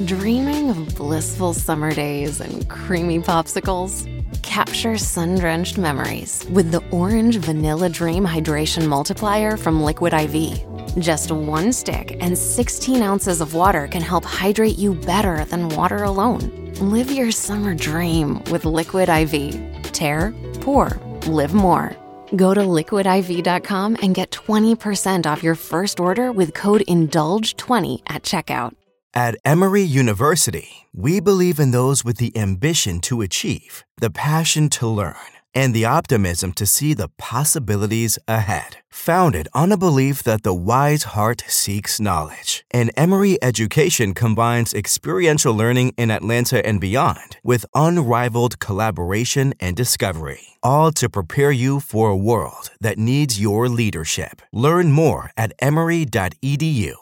Dreaming of blissful summer days and creamy popsicles? Capture sun-drenched memories with the Orange Vanilla Dream Hydration Multiplier from Liquid IV. Just one stick and 16 ounces of water can help hydrate you better than water alone. Live your summer dream with Liquid IV. Tear, pour, live more. Go to liquidiv.com and get 20% off your first order with code INDULGE20 at checkout. At Emory University, we believe in those with the ambition to achieve, the passion to learn, and the optimism to see the possibilities ahead. Founded on a belief that the wise heart seeks knowledge, and Emory education combines experiential learning in Atlanta and beyond with unrivaled collaboration and discovery, all to prepare you for a world that needs your leadership. Learn more at emory.edu.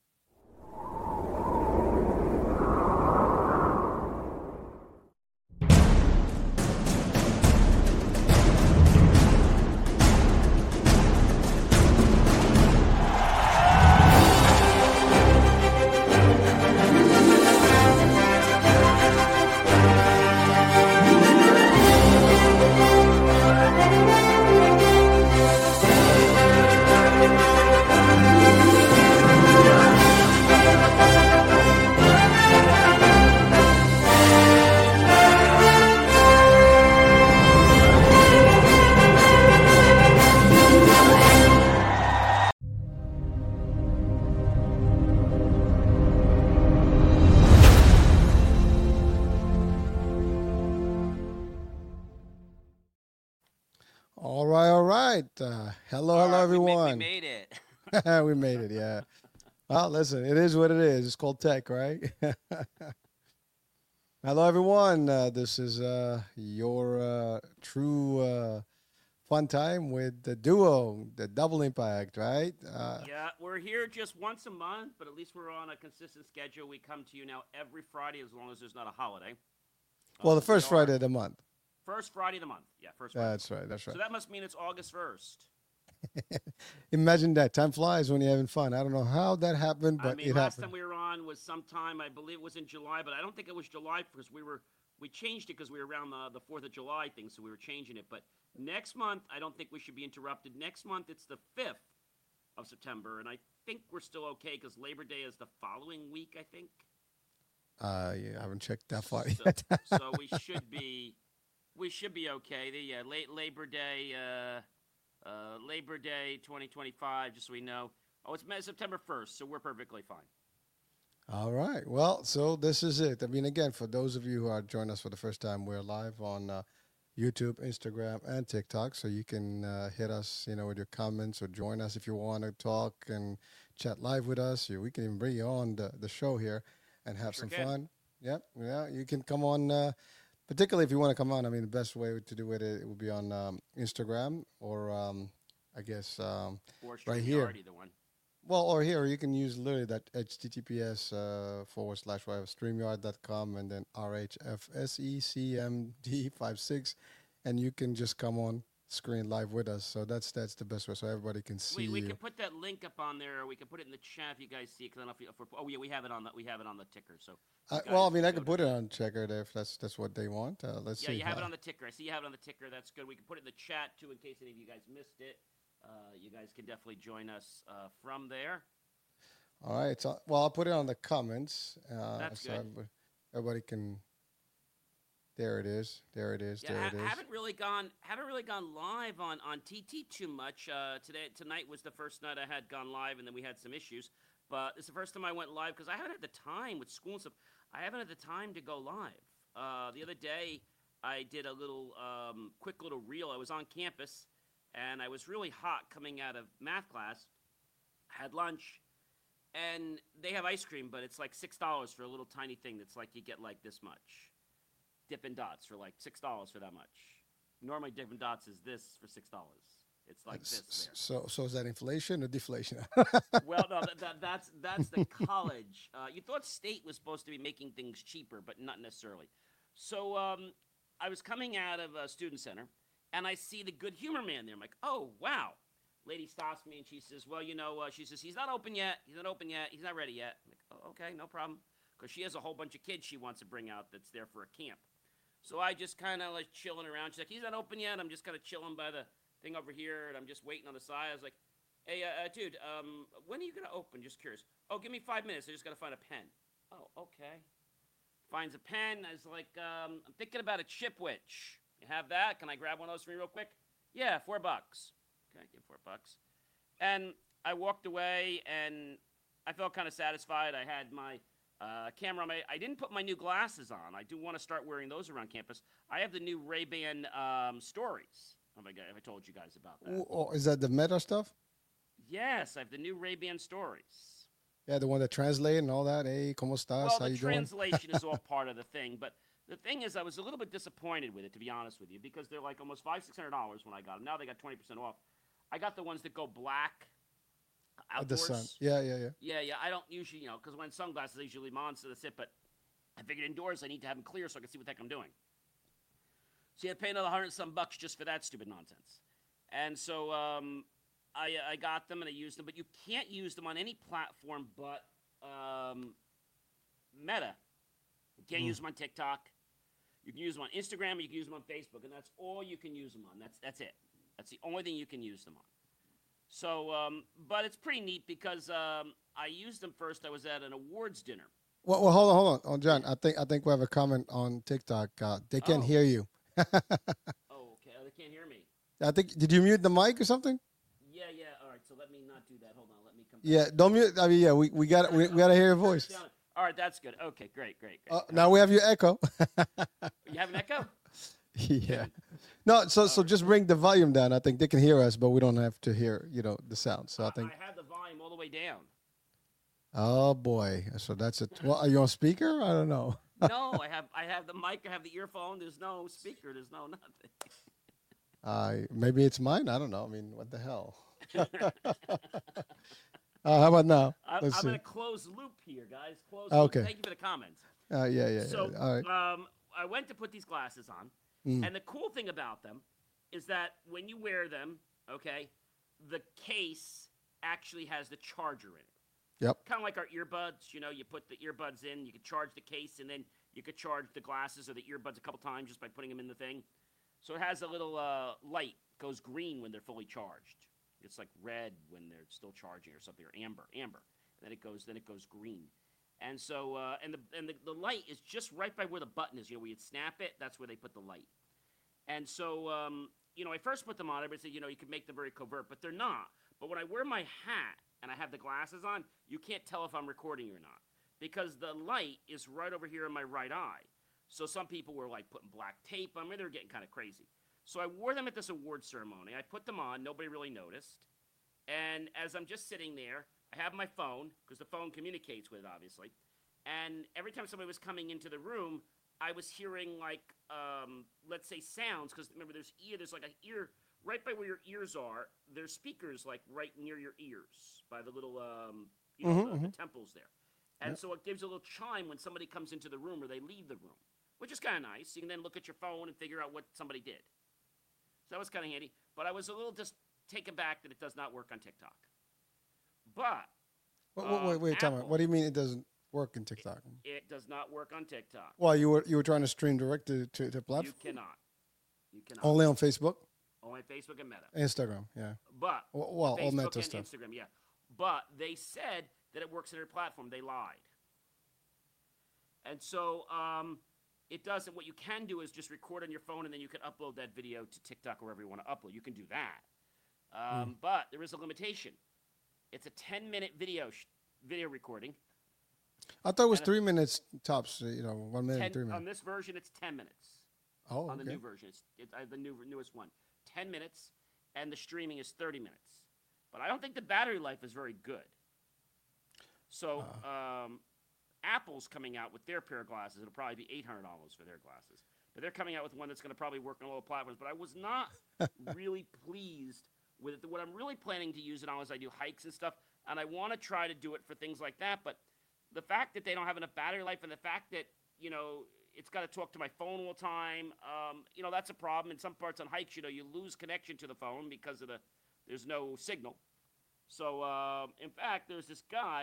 All right. Hello, everyone. We made it. We made it, yeah. Well, listen, it is what it is. It's called tech, right? Hello, everyone. This is your true fun time with the duo, the Double Impact, right? Yeah, we're here just once a month, but at least we're on a consistent schedule. We come to you now every Friday as long as there's not a holiday. Well, the first Friday of the month. First Friday of the month. Yeah, first Friday. That's right. That's right. So that must mean it's August 1st. Imagine that. Time flies when you're having fun. I don't know how that happened, but it happened. Last time we were on was sometime, I believe it was in July, but I don't think it was July because we changed it because we were around the 4th of July thing, so we were changing it. But next month, I don't think we should be interrupted. Next month, it's the 5th of September, and I think we're still okay because Labor Day is the following week, I think. Yeah, I haven't checked that far yet. So we should be... We should be okay. The Labor Day 2025, just so we know. Oh, it's September 1st, so we're perfectly fine. All right. Well, so this is it. I mean, again, for those of you who are joining us for the first time, we're live on YouTube, Instagram, and TikTok. So you can hit us, with your comments or join us if you want to talk and chat live with us. We can even bring you on the show here and have some fun. Yep. Yeah, you can come on. Particularly if you want to come on, I mean, the best way to do it would be on Instagram or, I guess, right here. The one. Well, or here, you can use literally that HTTPS /StreamYard.com and then RHFSECMD56, and you can just come on screen live with us. So that's the best way, so everybody can see. We can put that link up on there. Or we can put it in the chat if you guys see it. Cause I don't know if we have it on the ticker. So. Well, I mean, I could put it on checker there if that's what they want. Let's see. Yeah, you have it on the ticker. I see you have it on the ticker. That's good. We can put it in the chat too in case any of you guys missed it. You guys can definitely join us from there. All right. So, well, I'll put it on the comments. That's good. Everybody can. There it is. There it is. Yeah, there it is. Haven't really gone live on TT too much. Tonight was the first night I had gone live, and then we had some issues. But it's the first time I went live because I haven't had the time with school and stuff. I haven't had the time to go live. The other day, I did a little quick little reel. I was on campus, and I was really hot coming out of math class. Had lunch, and they have ice cream, but it's like $6 for a little tiny thing that's like you get like this much. Dippin' Dots for like $6 for that much. Normally Dippin' Dots is this for $6. It's like this there. So is that inflation or deflation? Well, no, that's the college. You thought state was supposed to be making things cheaper, but not necessarily. So I was coming out of a student center, and I see the Good Humor Man there. I'm like, oh, wow. Lady stops me, and she says, well, she says, he's not open yet. He's not ready yet. I'm like, oh, okay, no problem. because she has a whole bunch of kids she wants to bring out that's there for a camp. So I just kind of like chilling around. She's like, he's not open yet. I'm just kind of chilling by the thing over here, and I'm just waiting on the side. I was like, hey, dude, when are you going to open? Just curious. Oh, give me 5 minutes. I just got to find a pen. Oh, okay. Finds a pen. I was like, I'm thinking about a Chipwich. You have that? Can I grab one of those for me real quick? Yeah, $4. Okay, give $4. And I walked away, and I felt kind of satisfied. I had my camera on I didn't put my new glasses on. I do want to start wearing those around campus. I have the new Ray-Ban Stories. Have I told you guys about that? Oh, is that the Meta stuff? Yes, I have the new Ray-Ban Stories. Yeah, the one that translate and all that. Hey, ¿cómo estás? Well, How the you doing? translation is all part of the thing, but the thing is, I was a little bit disappointed with it, to be honest with you, because they're like almost $500-$600 when I got them. Now they got 20% off. I got the ones that go black outdoors. The sun. Yeah. Yeah. I don't usually, because when sunglasses, I usually leave them on, so that's it. But I figured indoors, I need to have them clear so I can see what the heck I'm doing. So you have to pay another $100-some just for that stupid nonsense. And so I got them and I used them, but you can't use them on any platform but Meta. You can't use them on TikTok. You can use them on Instagram, or you can use them on Facebook, and that's all you can use them on. That's it. That's the only thing you can use them on. So, but it's pretty neat because I used them first. I was at an awards dinner. Well, hold on, John. I think we have a comment on TikTok. They can't hear you. Oh, okay. Oh, they can't hear me. I think. Did you mute the mic or something? Yeah. All right. So let me not do that. Hold on. Let me come. Yeah. Don't mute. I mean, yeah. We got to hear your voice. All right. That's good. Okay. Great. Now we have your echo. You have an echo? Yeah. No. So just bring the volume down. I think they can hear us, but we don't have to hear the sound. So I think. I have the volume all the way down. Oh boy. So that's it. Well, are you on speaker? I don't know. No, I have the mic. I have the earphone. There's no speaker. There's no nothing. Maybe it's mine. I don't know. I mean, what the hell? How about now? I'm in a closed loop here, guys. Closed Okay. loop. Thank you for the comments. Yeah. So, All right. I went to put these glasses on, and the cool thing about them is that when you wear them, okay, the case actually has the charger in it. Yep. Kind of like our earbuds. You put the earbuds in, you could charge the case, and then you could charge the glasses or the earbuds a couple times just by putting them in the thing. So it has a little light, goes green when they're fully charged. It's like red when they're still charging or something, or amber. And then it goes green. And so and the light is just right by where the button is. Where you'd snap it, that's where they put the light. And so I first put them on. Everybody said, you could make them very covert, but they're not. But when I wear my hat and I have the glasses on, you can't tell if I'm recording or not because the light is right over here in my right eye. So some people were like putting black tape on me. They were getting kind of crazy. So I wore them at this award ceremony. I put them on. Nobody really noticed. And as I'm just sitting there, I have my phone because the phone communicates with it, obviously. And every time somebody was coming into the room, I was hearing like, let's say sounds. Because remember, there's like an ear right by where your ears are. There's speakers like right near your ears by the little, the temples there. And so it gives a little chime when somebody comes into the room or they leave the room, which is kind of nice. You can then look at your phone and figure out what somebody did. So that was kind of handy. But I was a little just taken back that it does not work on TikTok. But wait, tell me. What do you mean it doesn't work in TikTok? It does not work on TikTok. Well, you were trying to stream direct to the platform. You cannot. Only on Facebook. Only Facebook and Meta. Instagram, yeah. But all Facebook Meta and stuff. Instagram, yeah. But they said that it works on their platform. They lied. And so it doesn't. What you can do is just record on your phone, and then you can upload that video to TikTok or wherever you want to upload. You can do that. But there is a limitation. It's a 10-minute video recording. I thought it was 3 minutes tops. 1 minute, 3 minutes. On this version, it's 10 minutes. Oh, on the new version, it's the newest one. 10 minutes, and the streaming is 30 minutes. But I don't think the battery life is very good. So Apple's coming out with their pair of glasses. It'll probably be $800 for their glasses. But they're coming out with one that's going to probably work on all the platforms. But I was not really pleased with it. What I'm really planning to use it on is I do hikes and stuff, and I want to try to do it for things like that. But the fact that they don't have enough battery life and the fact that, it's got to talk to my phone all the time, that's a problem. In some parts on hikes, you lose connection to the phone because of there's no signal. So, in fact, there's this guy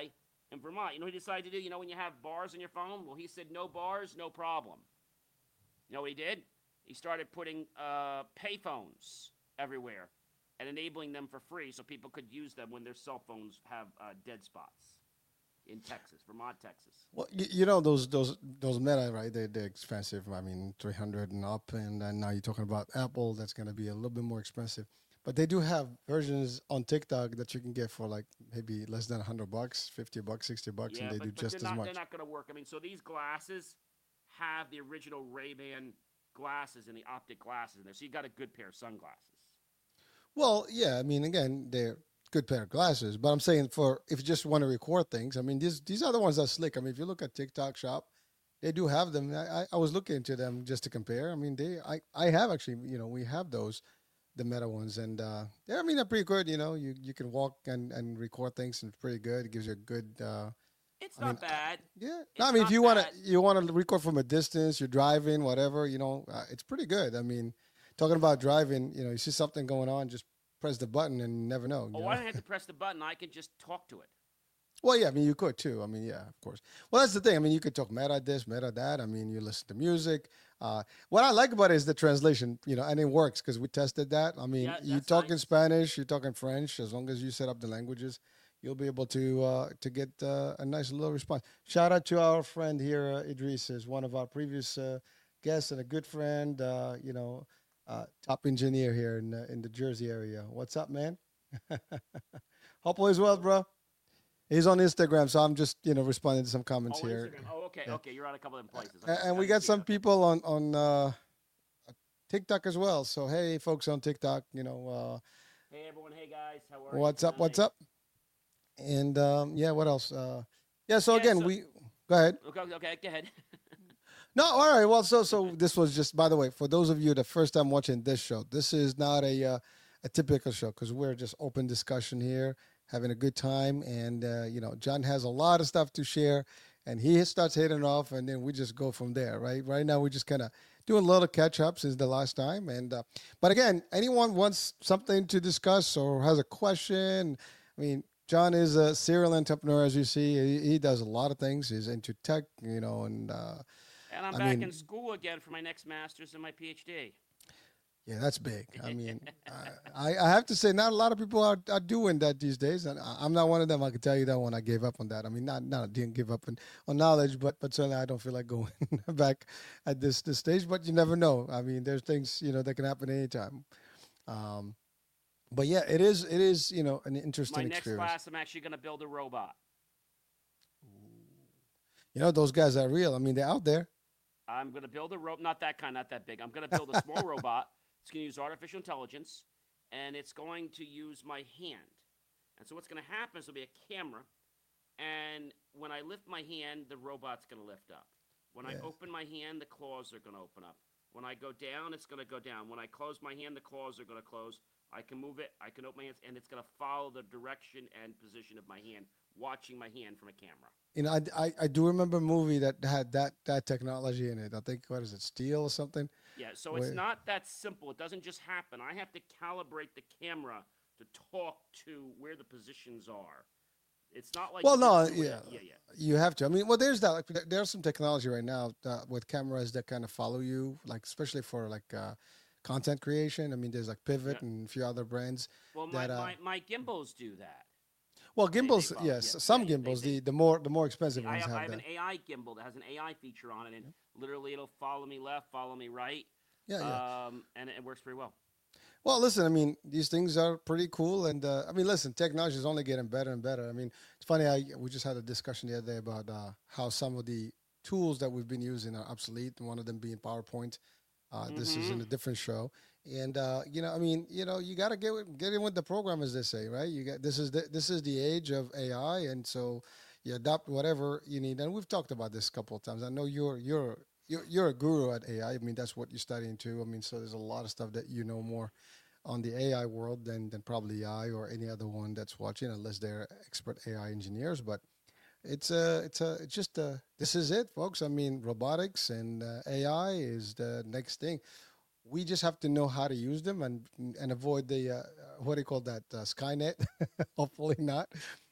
in Vermont. You know what he decided to do? You know when you have bars on your phone? Well, he said no bars, no problem. You know what he did? He started putting payphones everywhere and enabling them for free so people could use them when their cell phones have dead spots in Texas, Vermont, Texas. Well, you know those Meta, right? They're expensive. I mean, 300 and up, and then now you're talking about Apple. That's going to be a little bit more expensive. But they do have versions on TikTok that you can get for like maybe less than $100, $50, $60, Yeah, and they do but just they're as not, much. they're not going to work. I mean, so these glasses have the original Ray-Ban glasses and the optic glasses in there. So you got a good pair of sunglasses. Well, yeah, I mean, again, they're good pair of glasses. But I'm saying for if you just want to record things, I mean, these are the ones that slick. I mean, if you look at TikTok Shop, they do have them. I was looking into them just to compare. I mean, I have actually, we have those, the Meta ones, and I mean, they're pretty good. You can walk and record things, and it's pretty good. It gives you a good. It's I mean, not bad. yeah. No, I It's mean, if not you bad. want to record from a distance, you're driving, whatever, it's pretty good. I mean, talking about driving, you see something going on, just press the button and you never know. Oh, I don't have to press the button. I can just talk to it. Well, yeah, I mean, you could too. I mean, yeah, of course. Well, that's the thing. I mean, you could talk meta this, meta that. I mean, you listen to music. What I like about it is the translation, and it works because we tested that. I mean, Yeah, you that's talk in nice. Spanish, you talk in French. As long as you set up the languages, you'll be able to get a nice little response. Shout out to our friend here, Idris, is one of our previous guests and a good friend. Top engineer here in the Jersey area. What's up, man? Hope all is well, bro. He's on Instagram, so I'm just responding to some comments Oh, here. Instagram. Oh, okay, Yeah, okay. You're on a couple of places. and I we didn't got see it. some Okay. people on TikTok as well. So hey, folks on TikTok, Hey, everyone. Hey, guys. How are you what's up? What's tonight? up? And yeah, what else? Yeah. So Yeah, again, so. we go ahead. Okay, go ahead. No, all right. Well, so this was just, by the way, for those of you the first time watching this show, this is not a typical show because we're just open discussion here, having a good time, and John has a lot of stuff to share, and he starts hitting off, and then we just go from there. Right now, we're just kind of doing a little catch up since the last time, and but again, anyone wants something to discuss or has a question, I mean. John is a serial entrepreneur, as you see. He does a lot of things. He's into tech, and And I'm I back in mean, school again for my next master's and my PhD. yeah, that's big. I mean, I have to say, not a lot of people are doing that these days, and I'm not one of them. I can tell you that one. I gave up on that. I mean, not I didn't give up on knowledge, but certainly I don't feel like going back at this stage. But you never know. I mean, there's things that can happen anytime. Um, but yeah, it is an My interesting next experience. class, I'm actually going to build a robot. Those guys are real. I mean, they're out there. I'm going to build a robot, not that kind, not that big. I'm going to build a small robot. It's going to use artificial intelligence, and it's going to use my hand. And so what's going to happen is there'll be a camera, and when I lift my hand, the robot's going to lift up. When I Yeah. open my hand, the claws are going to open up. When I go down, it's going to go down. When I close my hand, the claws are going to close. I can move it, I can open my hands, and it's going to follow the direction and position of my hand, watching my hand from a camera. I do remember a movie that had that technology in it. I think, what is it, Steel or something? Yeah, so it's Where, not that simple. It doesn't just happen. I have to calibrate the camera to talk to where the positions are. It's not like well, you just no, do it. yeah, Yeah, yeah. you have to. I mean, well, there's that. Like, there's some technology right now with cameras that kind of follow you, like especially for like content creation. I mean, there's like Yeah. Pivot and a few other brands Well, that. my gimbals do that. Well, They gimbals, follow. yes, Yeah, some yeah, yeah. gimbals, the more expensive I ones have I have have that. an AI gimbal that has an AI feature on it, and literally it'll follow me left, follow me right, Yeah, yeah. and it works pretty well. Well, listen, I mean, these things are pretty cool, and I mean, listen, technology is only getting better and better. I mean, it's funny. We just had a discussion the other day about how some of the tools that we've been using are obsolete, and one of them being PowerPoint. This is in Mm-hmm. a different show, and I mean, you got to get in with the program, as they say, right? You got this is the age of AI, and so you adopt whatever you need. And we've talked about this a couple of times. I know you're a guru at AI. I mean, that's what you're studying too. I mean, so there's a lot of stuff that you know more on the AI world than probably I or any other one that's watching, unless they're expert AI engineers. But it's just this is it, folks. I mean, robotics and AI is the next thing. We just have to know how to use them and avoid the what do you call that, Skynet. Hopefully not.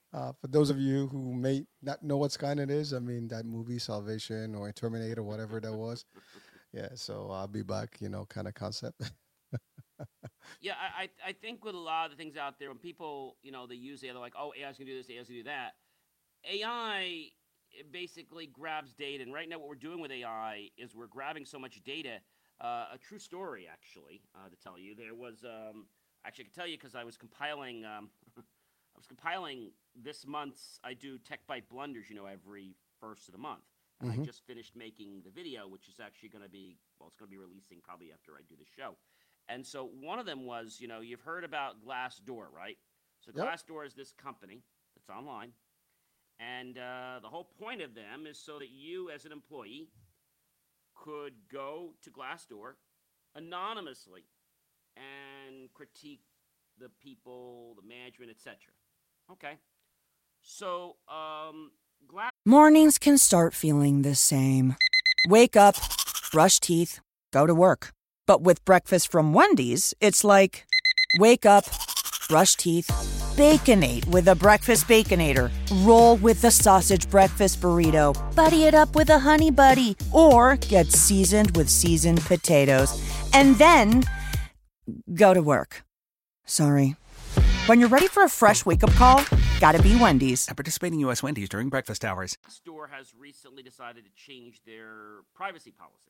For those of you who may not know what Skynet is, I mean that movie Salvation or Terminator, whatever that was. Yeah, so I'll be back, kind of concept. Yeah, I think with a lot of the things out there, when people, they use AI, they're like, oh, AI's gonna do this, AI's gonna do that. AI basically grabs data, and right now what we're doing with AI is we're grabbing so much data. A true story, actually, to tell you, there was actually I can tell you because I was compiling. I was compiling this month's. I do Tech Bite blunders, every first of the month, and I Hmm. just finished making the video, which is actually going to be it's going to be releasing probably after I do the show. And so one of them was, you've heard about Glassdoor, right? So Yep. Glassdoor is this company that's online, and the whole point of them is so that you, as an employee, could go to Glassdoor anonymously and critique the people, the management, etc. Okay. So, Glass. Mornings can start feeling the same. Wake up, brush teeth, go to work. But with breakfast from Wendy's, it's like, wake up, brush teeth, Baconate with a Breakfast Baconator. Roll with the sausage breakfast burrito. Buddy it up with a Honey Buddy. Or get seasoned with seasoned potatoes. And then go to work. Sorry. When you're ready for a fresh wake-up call, gotta be Wendy's. At participating U.S. Wendy's during breakfast hours. Glassdoor has recently decided to change their privacy policy.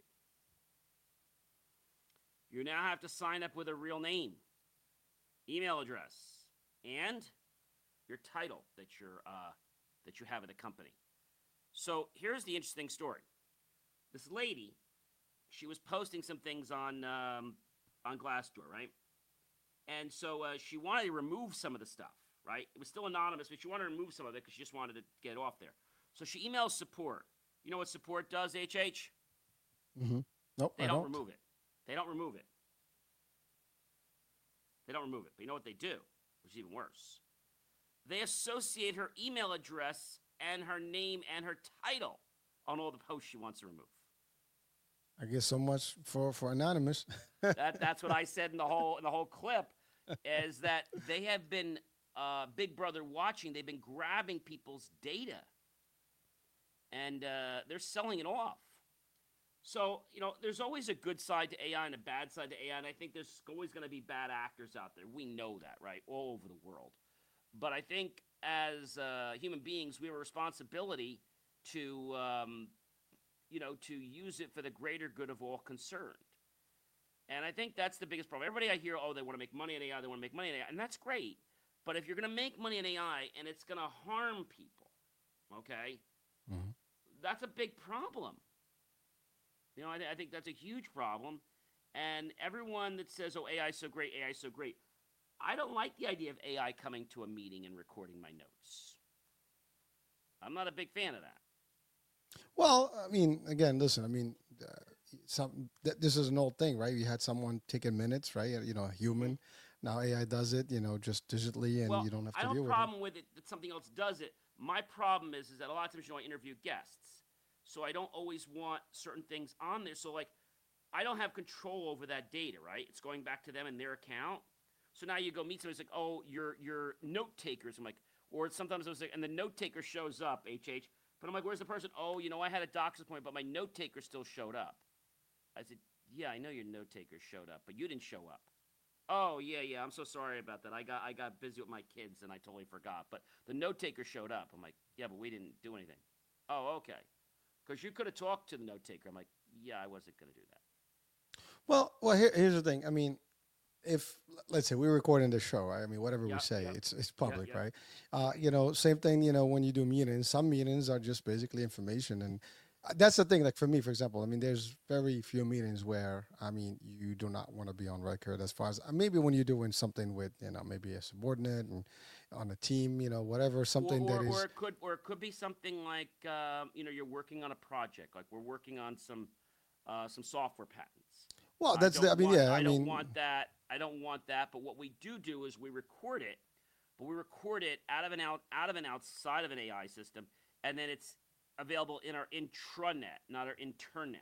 You now have to sign up with a real name, email address, and your title that you have at the company. So here's the interesting story. This lady, she was posting some things on Glassdoor, right? And so she wanted to remove some of the stuff, right? It was still anonymous, but she wanted to remove some of it because she just wanted to get it off there. So she emails support. You know what support does, HH? Hmm. Nope, They I don't don't. remove it. They don't remove it. They don't remove it. But you know what they do, which is even worse? They associate her email address and her name and her title on all the posts she wants to remove. I guess so much for anonymous. That's what I said in the whole clip, is that they have been Big Brother watching. They've been grabbing people's data, and they're selling it off. So, there's always a good side to AI and a bad side to AI, and I think there's always going to be bad actors out there. We know that, right? All over the world. But I think as human beings, we have a responsibility to, to use it for the greater good of all concerned. And I think that's the biggest problem. Everybody I hear, they want to make money in AI, they want to make money in AI, and that's great. But if you're going to make money in AI and it's going to harm people, okay, Mhm. that's a big problem. I think that's a huge problem. And everyone that says, AI is so great, AI is so great, I don't like the idea of AI coming to a meeting and recording my notes. I'm not a big fan of that. Well, I mean, again, listen. I mean, this is an old thing, right? You had someone taking minutes, right? A human. Now AI does it, just digitally, and Well, you don't have I to don't deal have a with it. problem with it that something else does it. My problem is that a lot of times, I interview guests. So I don't always want certain things on there. So, like, I don't have control over that data, right? It's going back to them and their account. So now you go meet somebody, it's like, oh, you're note takers. I'm like, or sometimes I was like, and the note taker shows up, HH. But I'm like, where's the person? Oh, I had a doctor's appointment, but my note taker still showed up. I said, yeah, I know your note taker showed up, but you didn't show up. Oh, yeah, I'm so sorry about that. I got busy with my kids and I totally forgot. But the note taker showed up. I'm like, yeah, but we didn't do anything. Oh, okay. Because you could have talked to the note taker. I'm like, yeah, I wasn't going to do that. Well, here's the thing. I mean, if let's say we're recording this show, right? I mean, whatever we Yep, say, yep. it's public, Yep. right? Same thing. When you do meetings, some meetings are just basically information, and that's the thing. Like for me, for example, I mean, there's very few meetings where I mean you do not want to be on record. As far as maybe when you're doing something with maybe a subordinate and on a team, whatever, something that is. Or it could be something like you're working on a project, like we're working on some software patents. Well, that's the. I mean, yeah. I don't mean, want that. I don't want that. But what we do is we record it, but we record it out of an outside of an AI system, and then it's available in our intranet, not our internet.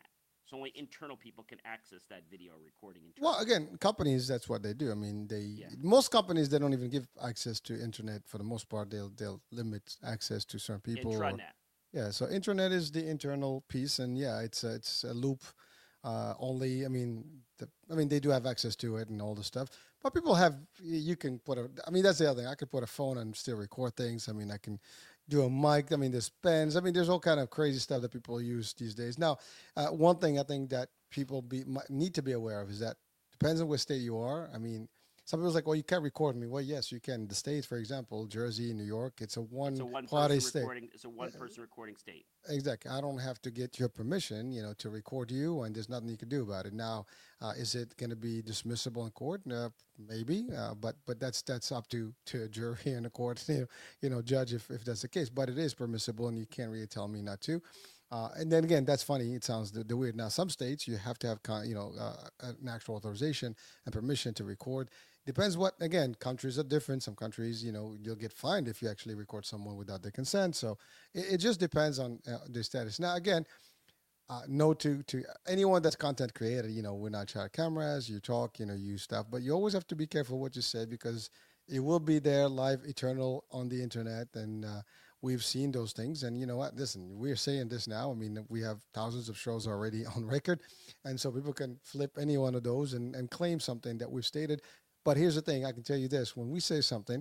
So only internal people can access that video recording. Well, again, companies, that's what they do. I mean, Yeah. most companies, they don't even give access to internet for the most part. They'll limit access to certain people. Intranet. Yeah, so internet is the internal piece, and yeah, it's a loop only. I mean, they do have access to it and all the stuff, but people have. You can put a. I mean, that's the other thing. I could put a phone and still record things. I mean, I can do a mic. I mean, there's pens. I mean, there's all kind of crazy stuff that people use these days. Now, one thing I think that people need to be aware of is that depends on what state you are. I mean, some people's like, well, you can't record me. Well, yes, you can. The states, for example, Jersey, New York, it's a one-party state. It's a one-person recording state. Exactly. I don't have to get your permission, to record you, and there's nothing you can do about it. Now, is it going to be dismissible in court? Maybe, but that's up to a jury and a court, judge if that's the case. But it is permissible, and you can't really tell me not to. And then again, that's funny. It sounds the weird. Now, some states you have to have an actual authorization and permission to record. Depends what. Again, countries are different. Some countries, you'll get fined if you actually record someone without their consent. So it just depends on the status. Now, again, no to anyone that's content creator. We're not child cameras. You talk, you stuff, but you always have to be careful what you say because it will be there live, eternal on the internet, and we've seen those things. And you know what? Listen, we're saying this now. I mean, we have thousands of shows already on record, and so people can flip any one of those and claim something that we've stated. But here's the thing: I can tell you this: when we say something,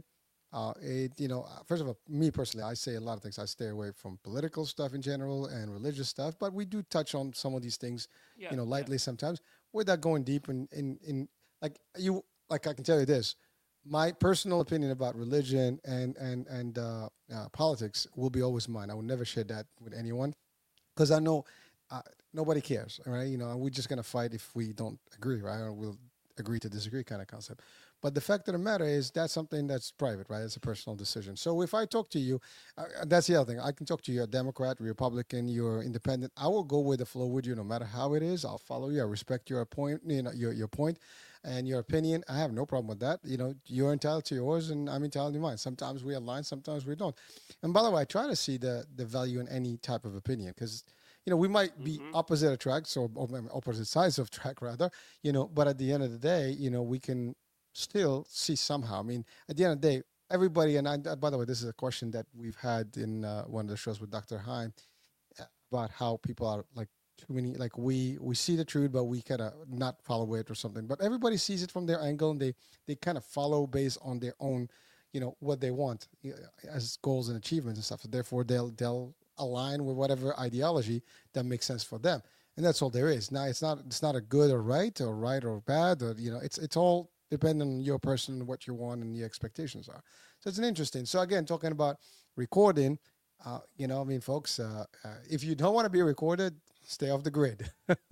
first of all, me personally, I say a lot of things. I stay away from political stuff in general and religious stuff, but we do touch on some of these things, lightly sometimes, without going deep in like you. Like I can tell you this: my personal opinion about religion and politics will be always mine. I will never share that with anyone because I know nobody cares, right? And we're just gonna fight if we don't agree, right? Or we'll agree to disagree kind of concept. But the fact of the matter is that's something that's private, right? It's a personal decision. So if I talk to you, that's the other thing. I can talk to you, you're a Democrat, Republican, you're independent. I will go with the flow with you no matter how it is. I'll follow you. I respect your point, your point and your opinion. I have no problem with that. You're entitled to yours and I'm entitled to mine. Sometimes we align, sometimes we don't. And by the way, I try to see the value in any type of opinion because we might be opposite of tracks or opposite sides of track rather, but at the end of the day, we can still see somehow. I mean, at the end of the day, everybody, by the way, this is a question that we've had in one of the shows with Dr. Heim about how people are like too many, like we see the truth, but we kind of not follow it or something. But everybody sees it from their angle and they kind of follow based on their own, what they want as goals and achievements and stuff. So therefore, they'll align with whatever ideology that makes sense for them, and that's all there is. Now, it's not a good or right or bad, or it's all depending on your person and what you want and your expectations are. So it's an interesting. So again, talking about recording, folks, if you don't want to be recorded, stay off the grid.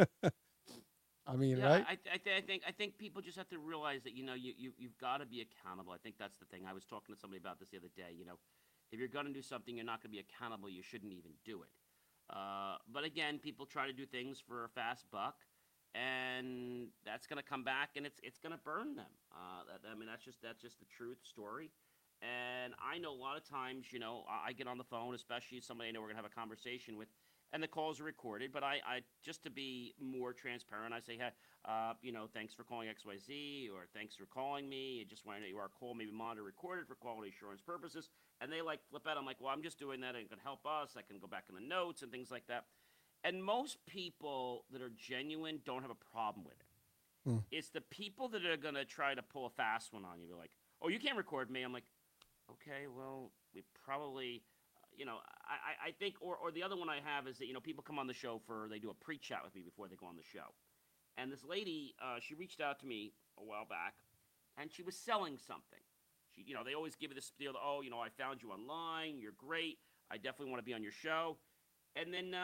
I mean, yeah, right? I think people just have to realize that you've got to be accountable. I think that's the thing. I was talking to somebody about this the other day. If you're going to do something, you're not going to be accountable. You shouldn't even do it. But again, people try to do things for a fast buck, and that's going to come back, and it's going to burn them. That's just the truth story. And I know a lot of times, I get on the phone, especially somebody I know we're going to have a conversation with, and the calls are recorded. But I just to be more transparent, I say, hey, thanks for calling XYZ, or thanks for calling me. I just want to know our call may be monitored, recorded for quality assurance purposes. And they flip out. I'm like, well, I'm just doing that. It can help us. I can go back in the notes and things like that. And most people that are genuine don't have a problem with it. It's the people that are going to try to pull a fast one on you. They're like, oh, you can't record me. I'm like, okay, well, we probably, I think, or the other one I have is that, people come on the show they do a pre-chat with me before they go on the show. And this lady, she reached out to me a while back, and she was selling something. They always give you this deal, oh, I found you online, you're great, I definitely want to be on your show. And then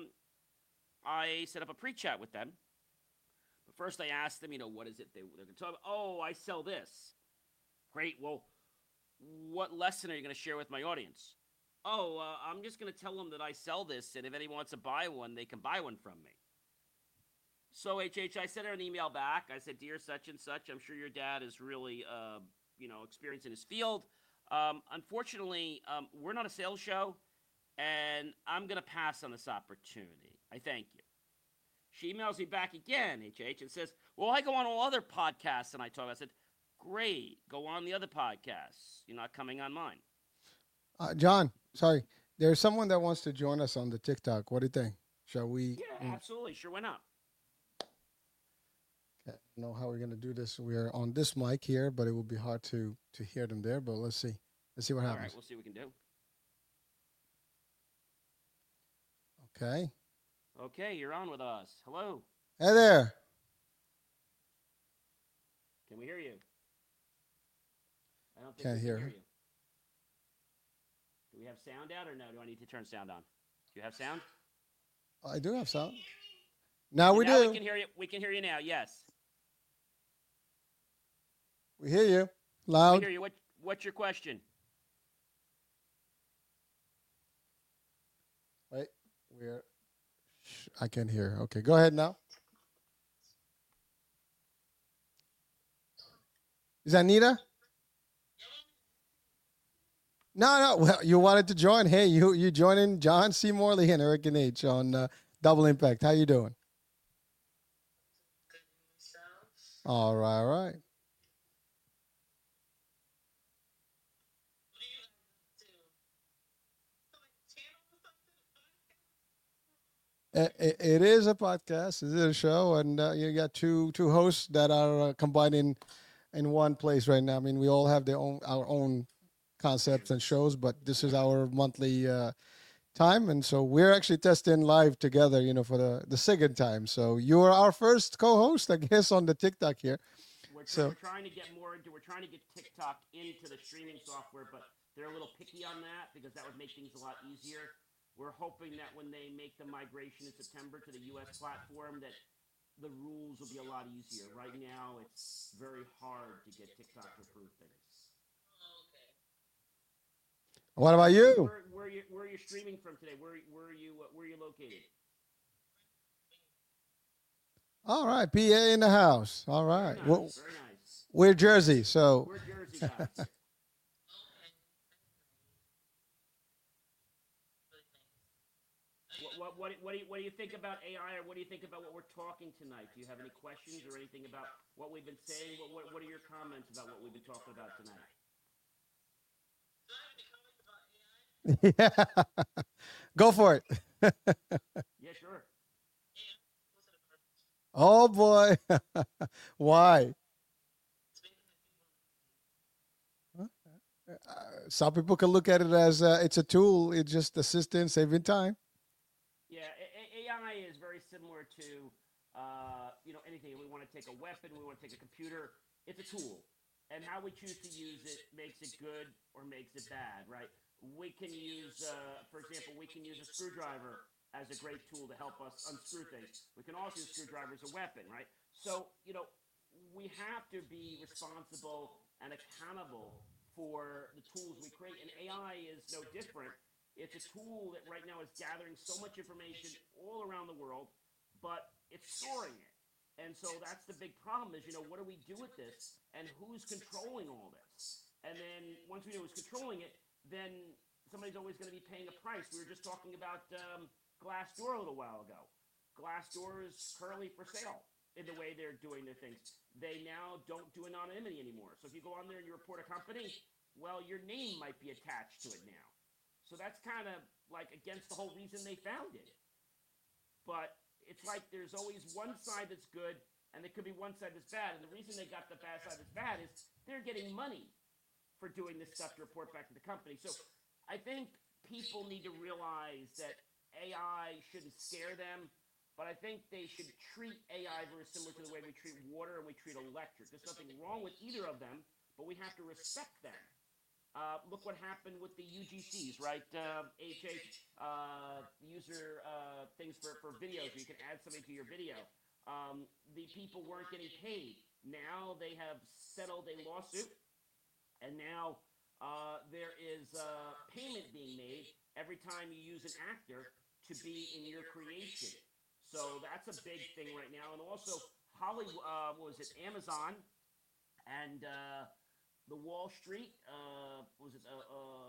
I set up a pre-chat with them. But first I asked them, what is it they're going to talk about? Oh, I sell this. Great, well, what lesson are you going to share with my audience? Oh, I'm just going to tell them that I sell this, and if anyone wants to buy one, they can buy one from me. So, I sent her an email back. I said, dear such and such, I'm sure your dad is really, experienced in his field. Unfortunately, we're not a sales show, and I'm going to pass on this opportunity. I thank you. She emails me back again, HH, and says, well, I go on all other podcasts and I talk. I said, great, go on the other podcasts. You're not coming on mine. John, sorry. There's someone that wants to join us on the TikTok. What do you think? Shall we? Yeah, absolutely. Sure, why not? I don't know how we're going to do this. We're on this mic here, but it will be hard to hear them there. But let's see. Let's see what All happens. right, we'll see what we can do. Okay. Okay, you're on with us. Hello. Hey there. Can we hear you? I don't think Can't we hear can her. hear you. Do we have sound out or no? Do I need to turn sound on? Do you have sound? I do have sound. Now we now do. We can hear you. We can hear you now. Yes. We hear you We loud. hear you. What's your question? Wait, I can't hear. Okay, go ahead now. Is that Nita? No. Well, you wanted to join. Hey, you joining John C. Morley and Eric and H on Double Impact. How you doing? All right, all right. It is a podcast. It is a show, and you got two hosts that are combined in one place right now. I mean, we all have our own concepts and shows, but this is our monthly time, and so we're actually testing live together. For the second time. So you are our first co-host, I guess, on the TikTok here. We're trying to get more into. We're trying to get TikTok into the streaming software, but they're a little picky on that because that would make things a lot easier. We're hoping that when they make the migration in September to the U.S. platform, that the rules will be a lot easier. Right now, it's very hard to get TikTok to approve things. What about you? Where are you streaming from today? Where are you located? All right, PA in the house. All right. Very nice. Very nice. We're Jersey, so We're Jersey guys. What do you think about AI, or what do you think about what we're talking tonight? Do you have any questions or anything about what we've been saying? What are your comments about what we've been talking about tonight? yeah. Go for it. Yeah, sure. Oh boy. Why? Some people can look at it as it's a tool. It's just assistance, saving time. Yeah, AI is very similar to anything. We want to take a weapon, we want to take a computer. It's a tool, and how we choose to use it makes it good or makes it bad, right? We can use, for example, we can use a screwdriver as a great tool to help us unscrew things. We can also use screwdriver as a weapon, right? So we have to be responsible and accountable for the tools we create, and AI is no different. It's a tool that right now is gathering so much information all around the world, but it's storing it. And so that's the big problem is, what do we do with this? And who's controlling all this? And then once we know who's controlling it, then somebody's always going to be paying a price. We were just talking about Glassdoor a little while ago. Glassdoor is currently for sale in the way they're doing their things. They now don't do anonymity anymore. So if you go on there and you report a company, well, your name might be attached to it now. So that's kind of like against the whole reason they founded it. But it's like there's always one side that's good, and there could be one side that's bad. And the reason they got the bad side that's bad is they're getting money for doing this stuff to report back to the company. So I think people need to realize that AI shouldn't scare them, but I think they should treat AI very similar to the way we treat water and we treat electric. There's nothing wrong with either of them, but we have to respect them. Look what happened with the UGCs, right? User things for videos. You can add something to your video. The people weren't getting paid. Now they have settled a lawsuit, and now there is payment being made every time you use an actor to be in your creation. So that's a big thing right now. And also, Hollywood, Amazon and the Wall Street,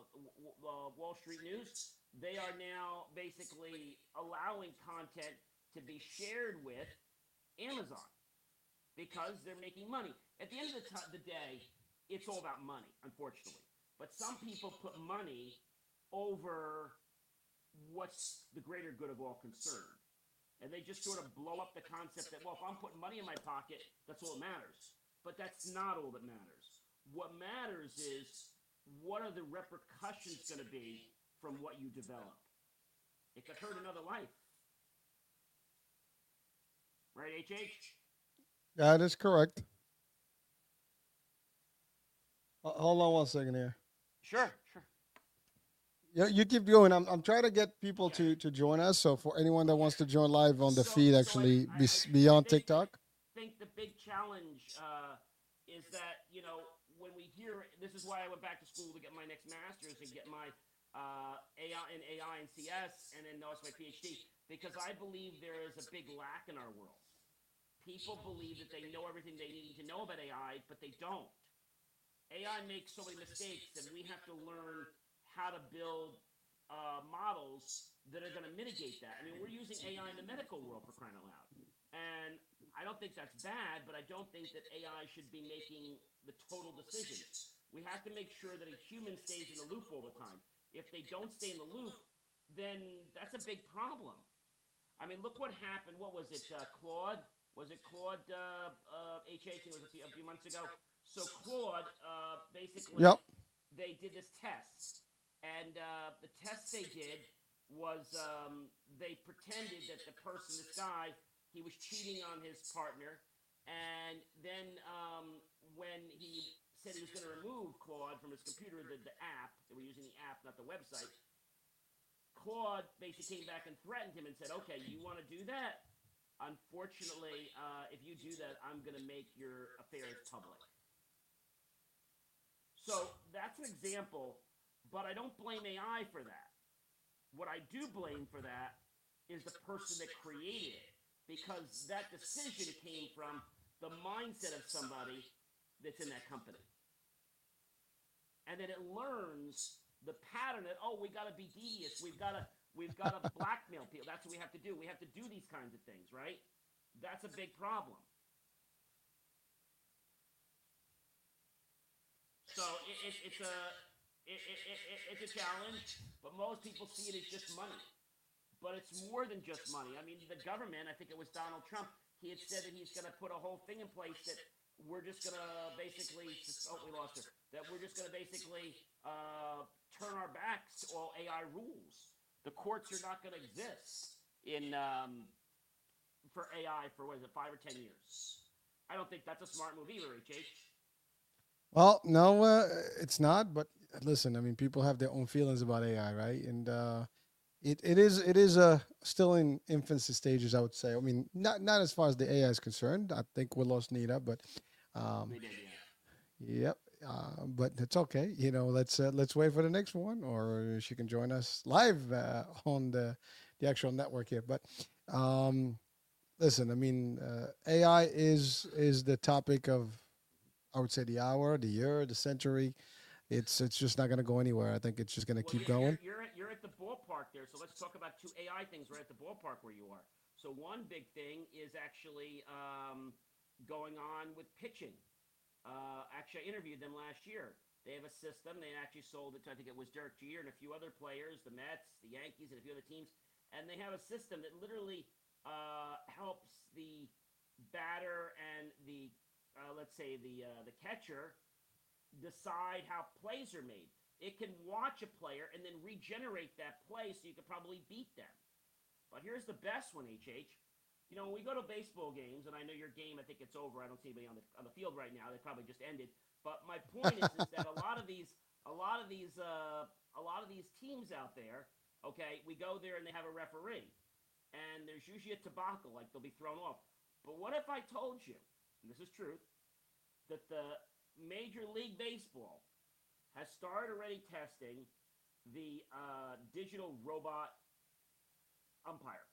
Wall Street News, they are now basically allowing content to be shared with Amazon because they're making money. At the end of the day, it's all about money, unfortunately. But some people put money over what's the greater good of all concerned. And they just sort of blow up the concept that, well, if I'm putting money in my pocket, that's all that matters. But that's not all that matters. What matters is, what are the repercussions going to be from what you develop? It could hurt another life. Right, HH? That is correct. Hold on one second here. Sure. Yeah, you keep going. I'm trying to get people to join us. So for anyone that wants to join live on the feed, actually beyond TikTok. I think the big challenge is that, when we hear, this is why I went back to school to get my next master's and get my AI and CS, and then also my PhD, because I believe there is a big lack in our world. People believe that they know everything they need to know about AI, but they don't. AI makes so many mistakes, and we have to learn how to build models that are going to mitigate that. I mean, we're using AI in the medical world, for crying out loud. And I don't think that's bad, but I don't think that AI should be making the total decisions. We have to make sure that a human stays in the loop all the time. If they don't stay in the loop, then that's a big problem. I mean, look what happened. What was it, Claude? Was it Claude, HH? It was a few months ago. So Claude, basically, they did this test. And the test they did was they pretended that the person, this guy, he was cheating on his partner. And then when he said he was going to remove Claude from his computer, the app, they were using the app, not the website, Claude basically came back and threatened him and said, okay, you want to do that? Unfortunately, if you do that, I'm going to make your affairs public. So that's an example. But I don't blame AI for that. What I do blame for that is the person that created it, because that decision came from the mindset of somebody that's in that company. And then it learns the pattern that, we got to be devious. We've got to blackmail people. That's what we have to do. We have to do these kinds of things, right? That's a big problem. So it's a challenge, but most people see it as just money. But it's more than just money. I mean, the government, I think it was Donald Trump, he had said that he's going to put a whole thing in place that we're just going to basically, we lost her, that we're just going to basically turn our backs to all AI rules. The courts are not going to exist for AI for, 5 or 10 years. I don't think that's a smart move either, HH. Well, no, it's not. But listen, I mean, people have their own feelings about AI, right? And it is still in infancy stages, I would say. I mean, not as far as the AI is concerned. I think we lost Nita, but yep. But it's okay. Let's wait for the next one, or she can join us live on the actual network here. But listen, I mean, AI is the topic of, I would say, the hour, the year, the century. It's just not going to go anywhere. I think it's just going to keep going. You're at the ballpark there, so let's talk about 2 AI things right at the ballpark where you are. So one big thing is actually going on with pitching. Actually, I interviewed them last year. They have a system. They actually sold it to, I think it was Derek Jeter and a few other players, the Mets, the Yankees, and a few other teams. And they have a system that literally helps the batter and the let's say the catcher decide how plays are made. It can watch a player and then regenerate that play so you could probably beat them. But here's the best one, HH. When we go to baseball games, and I know your game, I think it's over. I don't see anybody on the field right now. They probably just ended. But my point is that a lot of these teams out there, okay, we go there and they have a referee, and there's usually a debacle, like they'll be thrown off. But what if I told you, and this is truth, that the Major League Baseball has started already testing the digital robot umpire?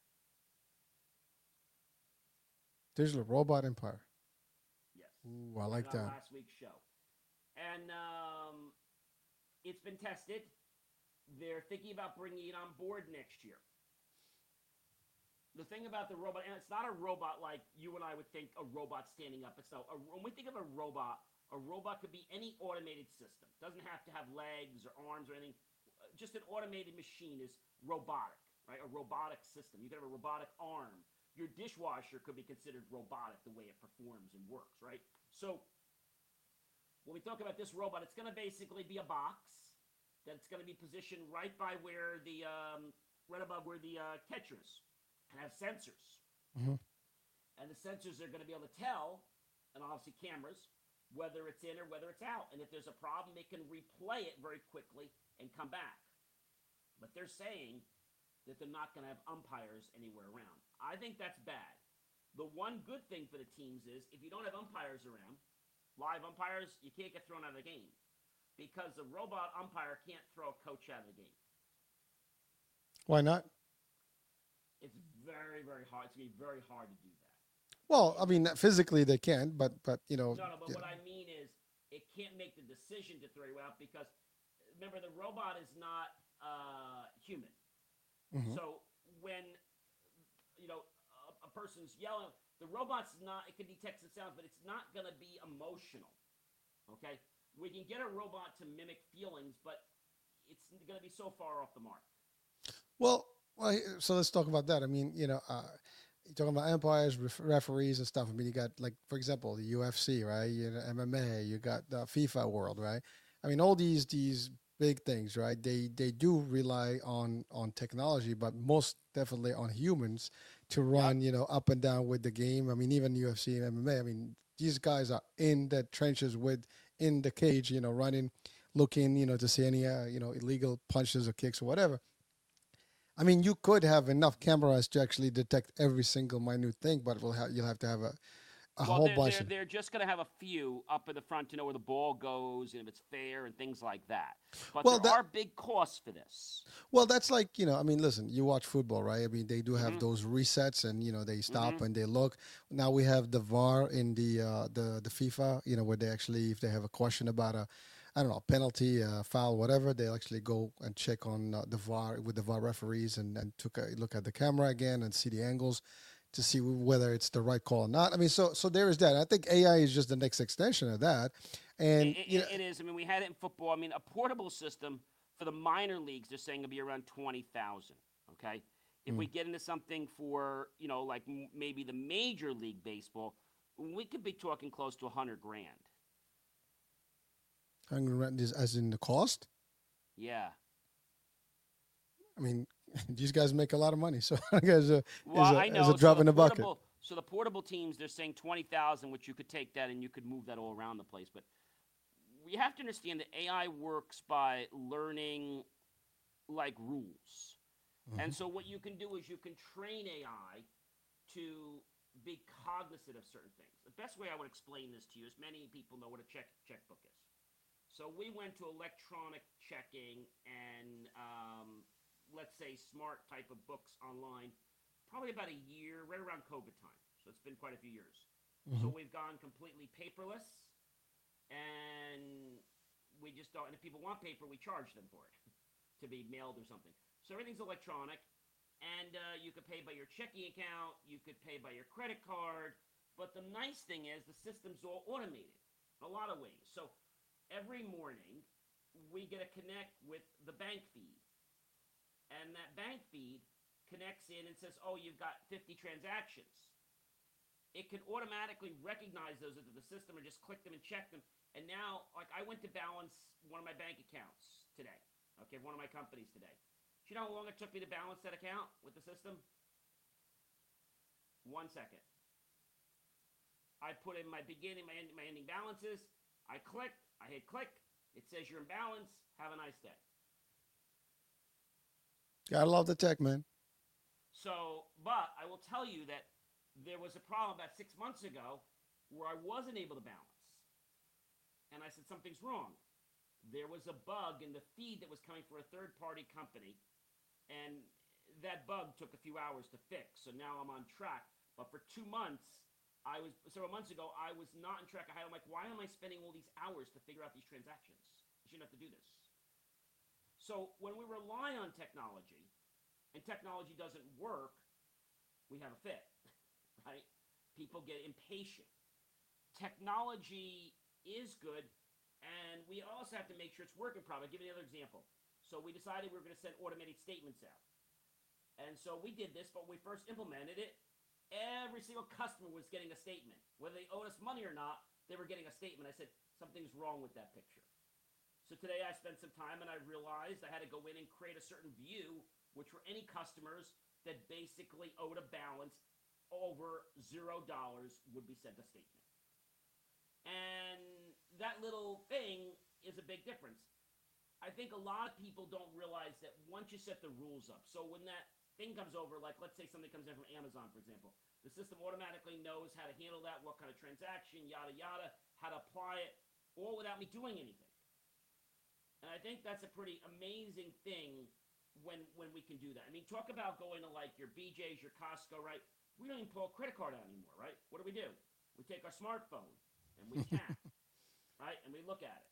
Digital robot umpire. Yes. Ooh, I like that. Last week's show. And it's been tested. They're thinking about bringing it on board next year. the thing about the robot, and it's not a robot like you and I would think a robot standing up. It's no. When we think of a robot could be any automated system. Doesn't have to have legs or arms or anything. Just an automated machine is robotic, right? A robotic system. You could have a robotic arm. Your dishwasher could be considered robotic the way it performs and works, right? So when we talk about this robot, it's going to basically be a box that's going to be positioned right by where the right above where the catcher is, and have sensors. And the sensors are going to be able to tell, and obviously cameras, whether it's in or whether it's out. And if there's a problem, it can replay it very quickly and come back. But they're saying that they're not going to have umpires anywhere around. I think that's bad. The one good thing for the teams is if you don't have umpires around, live umpires, you can't get thrown out of the game. Because the robot umpire can't throw a coach out of the game. Why not? It's very, very hard. It's going to be very hard to do that. Well, I mean, physically they can, but you know. No, but what I mean is it can't make the decision to throw you out because, remember, the robot is not human. So when, you know, a person's yelling, the robot's not, it can detect the sounds, but it's not going to be emotional, okay? We can get a robot to mimic feelings, but it's going to be so far off the mark. Well, so let's talk about that. I mean, you know, you're talking about umpires, referees, and stuff. I mean, you got, like, for example, the UFC, right? You know, MMA. You got the FIFA world, right? I mean, all these big things, right? They do rely on technology, but most definitely on humans to run, you know, up and down with the game. I mean, even UFC and MMA. I mean, these guys are in the trenches in the cage, you know, running, looking, you know, to see any, you know, illegal punches or kicks or whatever. I mean, you could have enough cameras to actually detect every single minute thing, but you'll have to have a whole bunch. They're just going to have a few up in the front to know where the ball goes and if it's fair and things like that. But there are big costs for this. Well, that's like, you know, I mean, listen, you watch football, right? I mean, they do have those resets and, you know, they stop and they look. Now we have the VAR in the FIFA, you know, where they actually, if they have a question about I don't know, penalty, foul, whatever, they'll actually go and check on the VAR with the VAR referees and took a look at the camera again and see the angles to see whether it's the right call or not. I mean, so there is that. I think AI is just the next extension of that. And it is. I mean, we had it in football. I mean, a portable system for the minor leagues, they're saying it'll be around 20,000. Okay, if we get into something for, you know, like maybe the Major League Baseball, we could be talking close to $100,000. As in the cost? Yeah. I mean, these guys make a lot of money, so I guess I know. Is a drop in the bucket. So the portable teams, they're saying 20,000, which you could take that and you could move that all around the place. But we have to understand that AI works by learning like rules. And so what you can do is you can train AI to be cognizant of certain things. The best way I would explain this to you is many people know what a checkbook is. So we went to electronic checking and, let's say, smart type of books online probably about a year, right around COVID time. So it's been quite a few years. So we've gone completely paperless, and we just don't, and if people want paper, we charge them for it to be mailed or something. So everything's electronic, and you could pay by your checking account, you could pay by your credit card, but the nice thing is the system's all automated in a lot of ways. So every morning, we get to connect with the bank feed. And that bank feed connects in and says, oh, you've got 50 transactions. It can automatically recognize those into the system and just click them and check them. And now, like, I went to balance one of my bank accounts today. Okay, one of my companies today. Do you know how long it took me to balance that account with the system? 1 second. I put in my beginning, my ending balances. I clicked. I hit click. It says you're in balance. Have a nice day. Gotta love the tech, man. So, but I will tell you that there was a problem about 6 months ago where I wasn't able to balance. And I said, something's wrong. There was a bug in the feed that was coming from a third-party company, and that bug took a few hours to fix. So now I'm on track. But for 2 months, several months ago, I was not on track. I'm like, why am I spending all these hours to figure out these transactions? I shouldn't have to do this. So when we rely on technology, and technology doesn't work, we have a fit, right? People get impatient. Technology is good, and we also have to make sure it's working properly. I'll give you another example. So we decided we were going to send automated statements out. And so we did this, but when we first implemented it, every single customer was getting a statement. Whether they owed us money or not, they were getting a statement. I said, something's wrong with that picture. So today I spent some time and I realized I had to go in and create a certain view, which were any customers that basically owed a balance over $0 would be sent a statement. And that little thing is a big difference. I think a lot of people don't realize that once you set the rules up, so when that thing comes over, like let's say something comes in from Amazon, for example, the system automatically knows how to handle that, what kind of transaction, yada, yada, how to apply it, all without me doing anything. And I think that's a pretty amazing thing when we can do that. I mean, talk about going to like your BJ's, your Costco, right? We don't even pull a credit card out anymore, right? What do? We take our smartphone and we tap, right? And we look at it.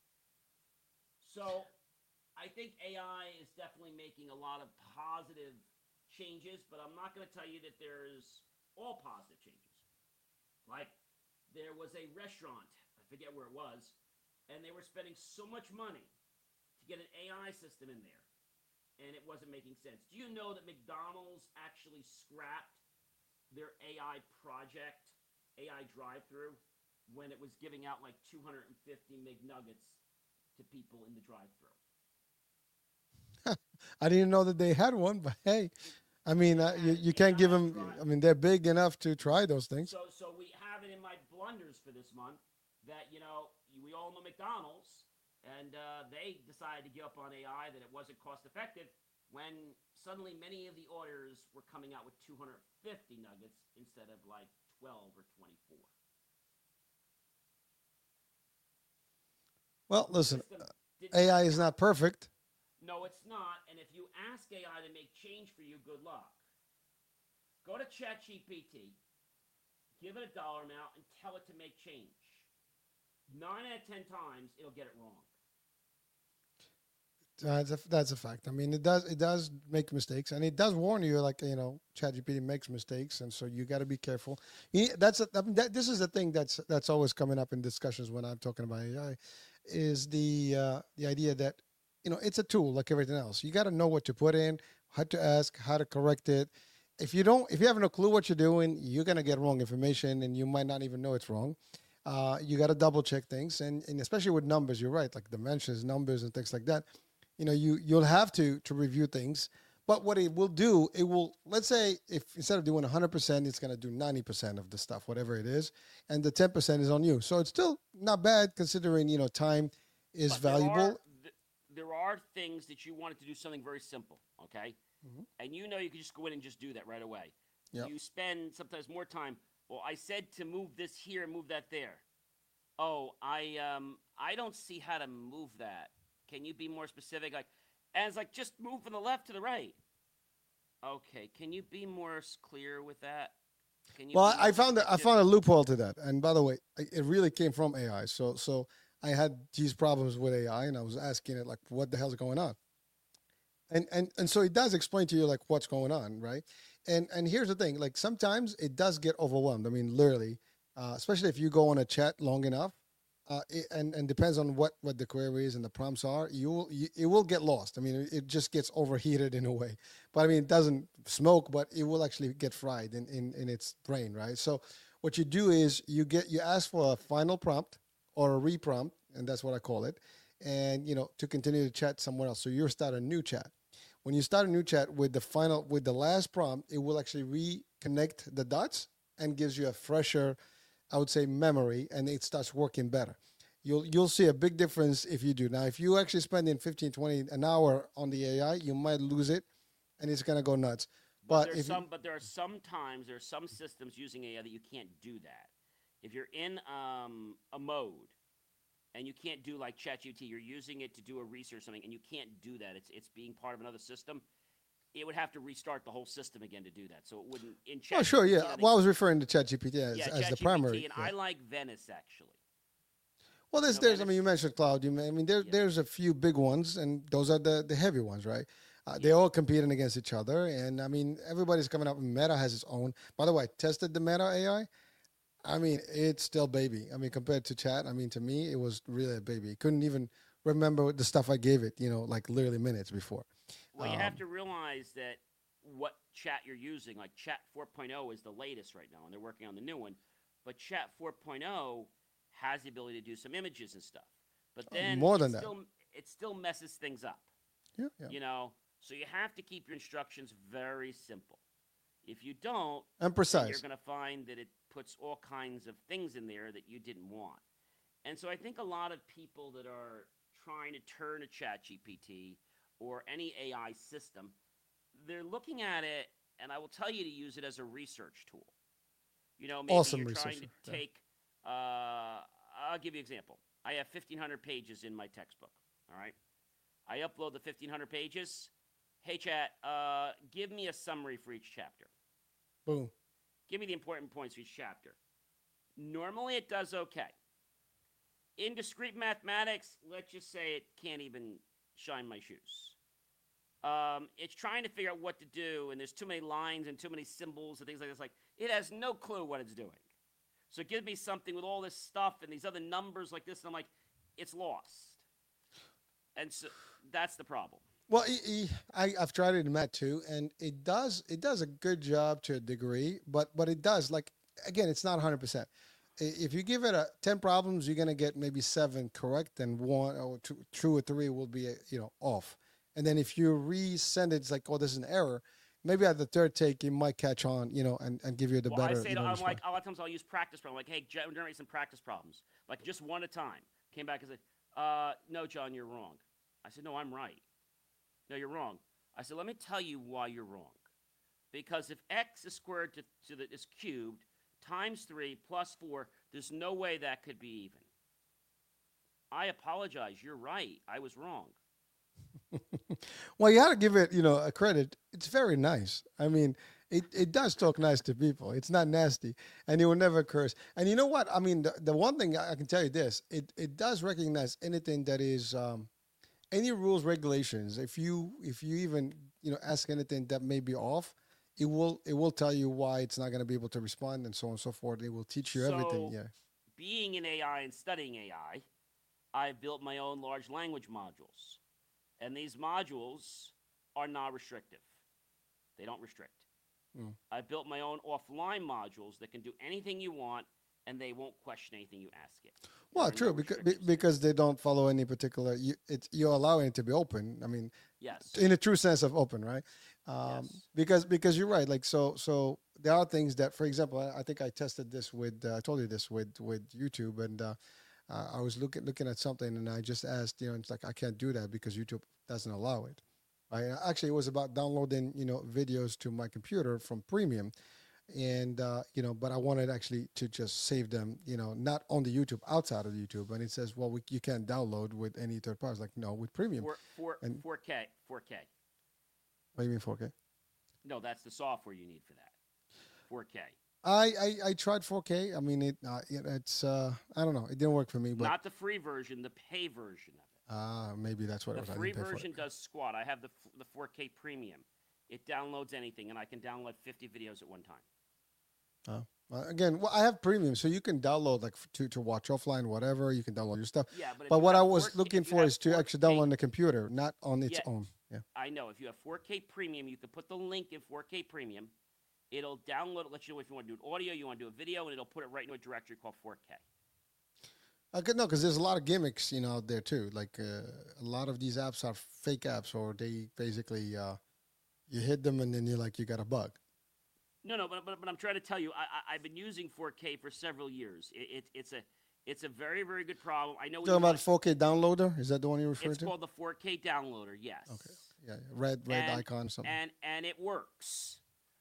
So I think AI is definitely making a lot of positive changes, but I'm not going to tell you that there's all positive changes. Like there was a restaurant, I forget where it was, and they were spending so much money to get an AI system in there, and it wasn't making sense. Do you know that McDonald's actually scrapped their AI project, AI drive-through, when it was giving out like 250 McNuggets to people in the drive-through? I didn't know that they had one, but hey, I mean, you can't give them. I mean, they're big enough to try those things. So we have it in my blunders for this month that we all know McDonald's, and they decided to give up on AI, that it wasn't cost effective, when suddenly many of the orders were coming out with 250 nuggets instead of like 12 or 24. Well, listen, AI is not perfect. No, it's not. And if you ask AI to make change for you, good luck. Go to ChatGPT, give it a dollar amount, and tell it to make change. 9 out of 10 times, it'll get it wrong. That's a fact. I mean, it does make mistakes, and it does warn you, like, ChatGPT makes mistakes, and so you got to be careful. This is the thing that's always coming up in discussions when I'm talking about AI, is the idea that it's a tool like everything else. You got to know what to put in, how to ask, how to correct it. If you have no clue what you're doing, you're gonna get wrong information, and you might not even know it's wrong. You got to double check things, and especially with numbers, you're right, like dimensions, numbers, and things like that. You'll have to review things. But what it will do, let's say if instead of doing 100%, it's going to do 90% of the stuff, whatever it is, and the 10% is on you. So it's still not bad considering, time is valuable. There are things that you want it to do something very simple, okay? Mm-hmm. And you can just go in and just do that right away. Yep. You spend sometimes more time. Well, I said to move this here and move that there. Oh, I don't see how to move that. Can you be more specific? Just move from the left to the right. Okay, can you be more clear with that? I found a loophole to that. And by the way, it really came from AI. So I had these problems with AI, and I was asking it, like, what the hell's going on? And so it does explain to you, like, what's going on, right? And here's the thing, like, sometimes it does get overwhelmed. I mean, literally, especially if you go on a chat long enough, and depends on what the query is and the prompts are, it will get lost. I mean, it just gets overheated in a way. But I mean, it doesn't smoke, but it will actually get fried in its brain, right? So what you do is you ask for a final prompt or a reprompt, and that's what I call it, and to continue to chat somewhere else. So you start a new chat. When you start a new chat with the last prompt, it will actually reconnect the dots and gives you a fresher, I would say, memory, and it starts working better. You'll see a big difference if you do. Now, if you actually spend in 15, 20, an hour on the AI, you might lose it, and it's going to go nuts. But there are some systems using AI that you can't do that. If you're in a mode and you can't do like ChatGPT, you're using it to do a research or something, and you can't do that. It's being part of another system. It would have to restart the whole system again to do that. So it wouldn't in ChatGPT. Oh, sure, yeah. Well, I was referring to ChatGPT as the primary. And I like Venice, actually. Well, there's I mean, you mentioned Cloud. There's a few big ones, and those are the heavy ones, right? They're all competing against each other, and I mean, everybody's coming up. Meta has its own. By the way, I tested the Meta AI. I mean, it's still baby. I mean, compared to chat, I mean, to me, it was really a baby. It couldn't even remember the stuff I gave it, like literally minutes before. Well, you have to realize that what chat you're using, like Chat 4.0 is the latest right now, and they're working on the new one. But Chat 4.0 has the ability to do some images and stuff. But then more than that. It still messes things up. Yeah. So you have to keep your instructions very simple. If you don't, and precise, you're going to find that it puts all kinds of things in there that you didn't want. And so I think a lot of people that are trying to turn to ChatGPT or any AI system, they're looking at it, and I will tell you to use it as a research tool. Maybe awesome you're research. Trying to take, I'll give you an example. I have 1,500 pages in my textbook, all right? I upload the 1,500 pages. Hey, chat, give me a summary for each chapter. Boom. Give me the important points for each chapter. Normally, it does okay. In discrete mathematics, let's just say it can't even shine my shoes. It's trying to figure out what to do, and there's too many lines and too many symbols and things like this. Like, it has no clue what it's doing. So give me something with all this stuff and these other numbers like this, and I'm like, it's lost. And so that's the problem. Well, I've tried it in Math too, and it does a good job to a degree, but it does, like, again, it's not 100%. If you give it 10 problems, you're gonna get maybe 7 correct, and 1 or 2 or 3 will be off. And then if you resend it, it's like, oh, this is an error. Maybe at the third take, you might catch on, and give you the better. I say, I'm like, a lot of times I'll use practice problems. Like, hey, generate some practice problems, like just one at a time. Came back and said, no, John, you're wrong. I said, no, I'm right. No, you're wrong. I said, let me tell you why you're wrong. Because if x is squared is cubed times 3 plus 4, there's no way that could be even. I apologize. You're right. I was wrong. Well, you have to give it, a credit. It's very nice. I mean, it does talk nice to people. It's not nasty, and it will never curse. And you know what? I mean, the one thing I can tell you this, it does recognize anything that is any rules, regulations. If you even ask anything that may be off, it will tell you why it's not going to be able to respond, and so on and so forth. It will teach you everything. Yeah. Being in AI and studying AI, I built my own large language modules. And these modules are not restrictive. They don't restrict. I built my own offline modules that can do anything you want, and they won't question anything you ask it. Well, true, because they don't follow any particular. You're allowing it to be open. I mean, yes, in a true sense of open, right? Yes. Because you're right. Like so there are things that, for example, I think I tested this with. I told you this with YouTube, and I was looking at something, and I just asked, it's like, I can't do that because YouTube doesn't allow it. Actually, it was about downloading, videos to my computer from Premium, and but I wanted actually to just save them, not on the YouTube, outside of YouTube. And it says, well, you can't download with any third party. Like, no, with Premium. 4K. What do you mean 4K? No, that's the software you need for that. 4K. I tried 4K. I mean, it's I don't know. It didn't work for me. But not the free version, the pay version of it. Maybe that's what it was. The free version does squat. I have the 4K premium. It downloads anything, and I can download 50 videos at one time. Again, I have Premium, so you can download like to watch offline, whatever. You can download your stuff. Yeah, but what I was looking for is to actually download on the computer, not on its own. Yeah. I know. If you have 4K Premium, you can put the link in 4K Premium. It'll download it, let you know if you want to do an audio, you want to do a video, and it'll put it right into a directory called 4K. No, because there's a lot of gimmicks, out there too. Like a lot of these apps are fake apps, or they basically you hit them and then you got a bug. No, but I'm trying to tell you, I've been using 4K for several years. It's a very, very good problem. I know. You're talking about 4K downloader? Is that the one you refer to? It's called the 4K downloader. Yes. Okay. Yeah. Red icon or something. And it works.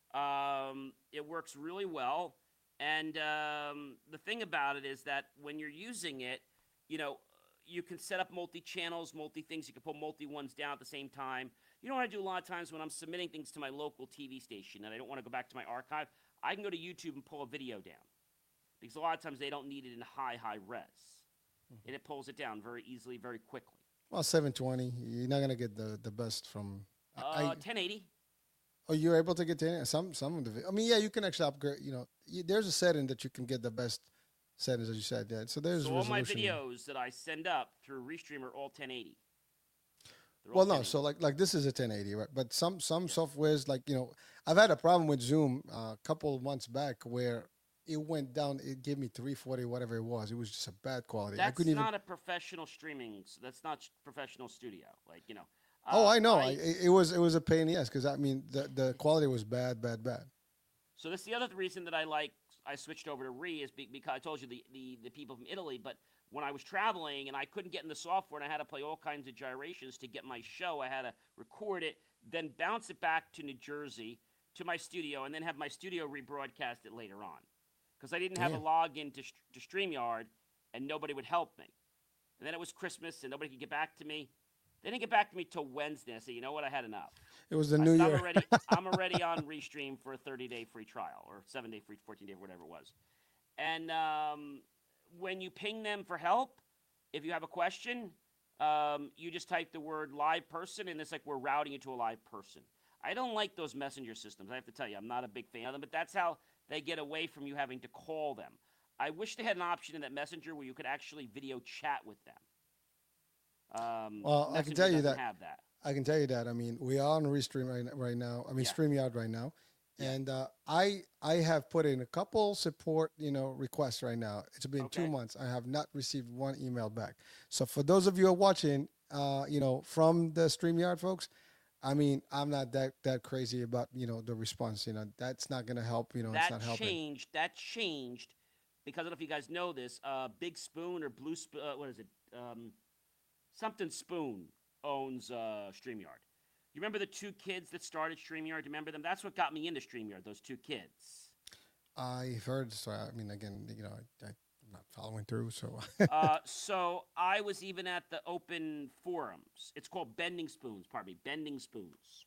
It works really well. And the thing about it is that when you're using it, you can set up multi-channels, multi-things. You can put multi-ones down at the same time. You know what I do a lot of times when I'm submitting things to my local TV station and I don't want to go back to my archive? I can go to YouTube and pull a video down. Because a lot of times they don't need it in high res. Mm-hmm. And it pulls it down very easily, very quickly. Well, 720, you're not going to get the best from I 1080. Oh, you're able to get to some of the. I mean, yeah, you can actually upgrade. There's a setting that you can get the best settings, as you said. Yeah. So there's So all my resolution. videos that I send up through Restream are all 1080. They're all Well, no. 1080. So like this is a 1080, right? But some softwares like I've had a problem with Zoom a couple of months back where it went down. It gave me 340, whatever it was. It was just a bad quality. I That's couldn't even. not a professional streaming. That's not professional studio. Like Oh, I know. I It was a pain in the ass because I mean the quality was bad, bad, bad. So that's the other reason that I switched over to is because I told you the people from Italy, but when I was traveling and I couldn't get in the software and I had to play all kinds of gyrations to get my show, I had to record it, then bounce it back to New Jersey to my studio, and then have my studio rebroadcast it later on because I didn't have a login to StreamYard and nobody would help me. And then it was Christmas and nobody could get back to me. They didn't get back to me till Wednesday. I said, you know what? I had enough. It was the New Year. I'm already on Restream for a 30-day free trial or 7-day free, 14-day, whatever it was. And when you ping them for help, if you have a question, you just type the word live person, and it's like we're routing you to a live person. I don't like those messenger systems. I have to tell you, I'm not a big fan of them, but that's how they get away from you having to call them. I wish they had an option in that messenger where you could actually video chat with them. Well, I can tell you that. Have that. I can tell you that. I mean, we are on Restream right now. I mean, StreamYard right now, and I have put in a couple support requests right now. It's been 2 months. I have not received one email back. So for those of you who are watching, from the StreamYard folks, I mean, I'm not that crazy about the response. That's not going to help. It's not helping. That changed because I don't know if you guys know this. Big Spoon or Blue Spoon. What is it? Something Spoon owns StreamYard. You remember the two kids that started StreamYard? Do you remember them? That's what got me into StreamYard, those two kids. I've heard, so I mean, again, I'm not following through, so. So I was even at the open forums. It's called Bending Spoons, Bending Spoons.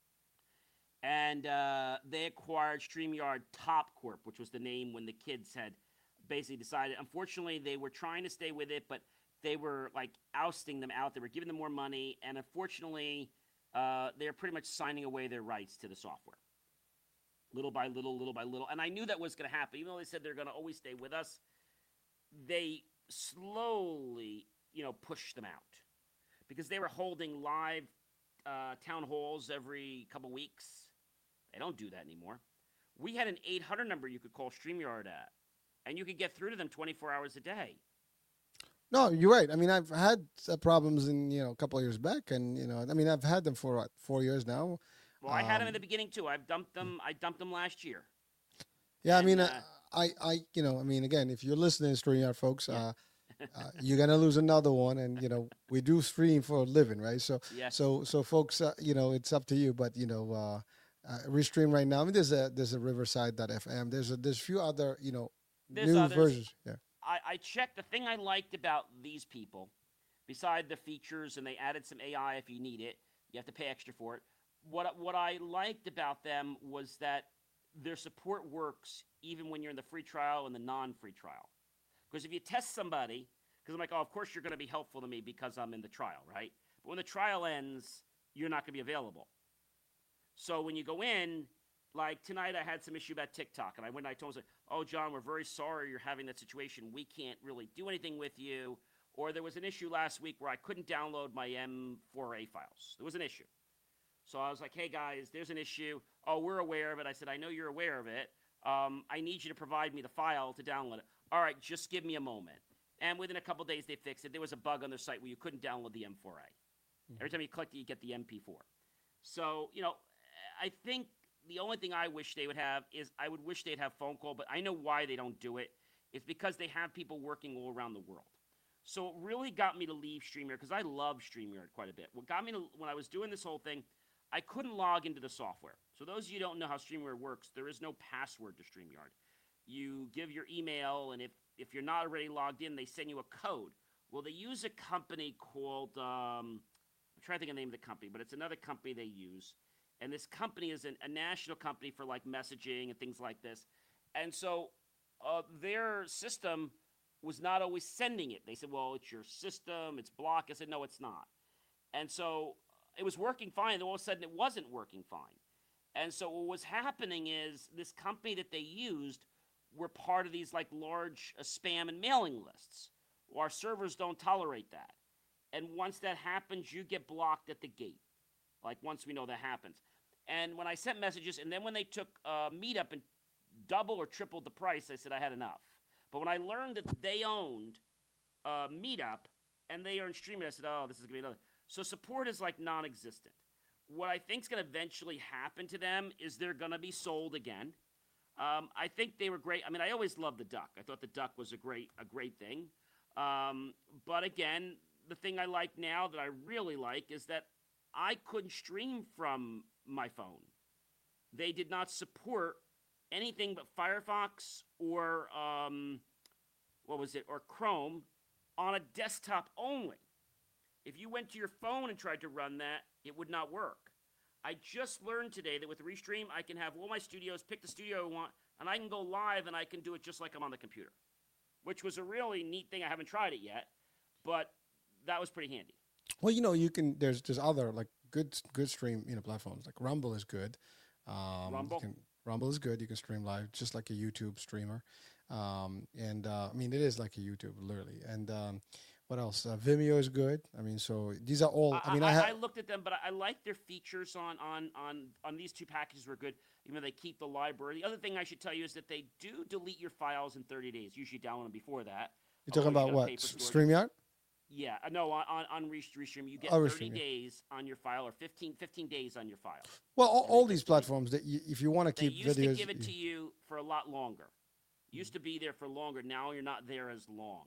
And they acquired StreamYard Top Corp, which was the name when the kids had basically decided. Unfortunately, they were trying to stay with it, but they were like ousting them out. They were giving them more money, and unfortunately, they're pretty much signing away their rights to the software, little by little, little by little. And I knew that was going to happen, even though they said they're going to always stay with us. They slowly, pushed them out because they were holding live town halls every couple weeks. They don't do that anymore. We had an 800 number you could call StreamYard at, and you could get through to them 24 hours a day. No, you're right. I mean, I've had problems in a couple of years back, and I mean, I've had them for 4 years now. Well, I had them in the beginning too. I dumped them last year. Yeah, and, I mean, again, if you're listening, StreamYard folks, you're gonna lose another one, and we do stream for a living, right? So, yes. so folks, it's up to you, but Restream right now. I mean, there's a Riverside.fm. There's a few other new others. versions. Yeah. I checked. The thing I liked about these people, beside the features, and they added some AI if you need it. You have to pay extra for it. What I liked about them was that their support works even when you're in the free trial and the non-free trial. Because if you test somebody, because I'm like, oh, of course you're going to be helpful to me because I'm in the trial, right? But when the trial ends, you're not going to be available. So when you go in, like tonight I had some issue about TikTok, and I went and I told them, oh, John, we're very sorry you're having that situation. We can't really do anything with you. Or there was an issue last week where I couldn't download my M4A files. There was an issue. So I was like, hey, guys, there's an issue. Oh, we're aware of it. I said, I know you're aware of it. I need you to provide me the file to download it. All right, just give me a moment. And within a couple days, they fixed it. There was a bug on their site where you couldn't download the M4A. Mm-hmm. Every time you clicked it, you get the MP4. So, I think the only thing I wish they would have is I would wish they'd have phone call, but I know why they don't do it. It's because they have people working all around the world. So it really got me to leave StreamYard because I love StreamYard quite a bit. What got me to, when I was doing this whole thing, I couldn't log into the software. So those of you who don't know how StreamYard works, there is no password to StreamYard. You give your email, and if you're not already logged in, they send you a code. Well, they use a company called, I'm trying to think of the name of the company, but it's another company they use. And this company is a national company for like messaging and things like this. And so their system was not always sending it. They said, well, it's your system, it's blocked. I said, no, it's not. And so it was working fine, and all of a sudden it wasn't working fine. And so what was happening is this company that they used were part of these like large spam and mailing lists. Well, our servers don't tolerate that. And once that happens, you get blocked at the gate. Like once we know that happens. And when I sent messages, and then when they took Meetup and double or tripled the price, I said I had enough. But when I learned that they owned Meetup and they earned streaming, I said, oh, this is going to be another. So support is like non-existent. What I think is going to eventually happen to them is they're going to be sold again. I think they were great. I mean, I always loved the Duck. I thought the Duck was a great thing. But again, the thing I like now that I really like is that I couldn't stream from my phone. They did not support anything but Firefox or or Chrome on a desktop only. If you went to your phone and tried to run that, it would not work. I just learned today that with Restream, I can have all my studios, pick the studio I want, and I can go live and I can do it just like I'm on the computer, which was a really neat thing. I haven't tried it yet, but that was pretty handy. Well, you can. There's other like good stream platforms. Like Rumble is good. Rumble is good. You can stream live just like a YouTube streamer. I mean, it is like a YouTube literally. And what else? Vimeo is good. I mean, so these are all. I looked at them, but I like their features on these two packages were good. Even though they keep the library. The other thing I should tell you is that they do delete your files in 30 days. Usually download them before that. You're talking about what? StreamYard? Yeah, no, on Restream, you get 30 days on your file, or 15 days on your file. Well, all these platforms that if you want to keep videos, they used to give it to you for a lot longer. Used to be there for longer. Now you're not there as long.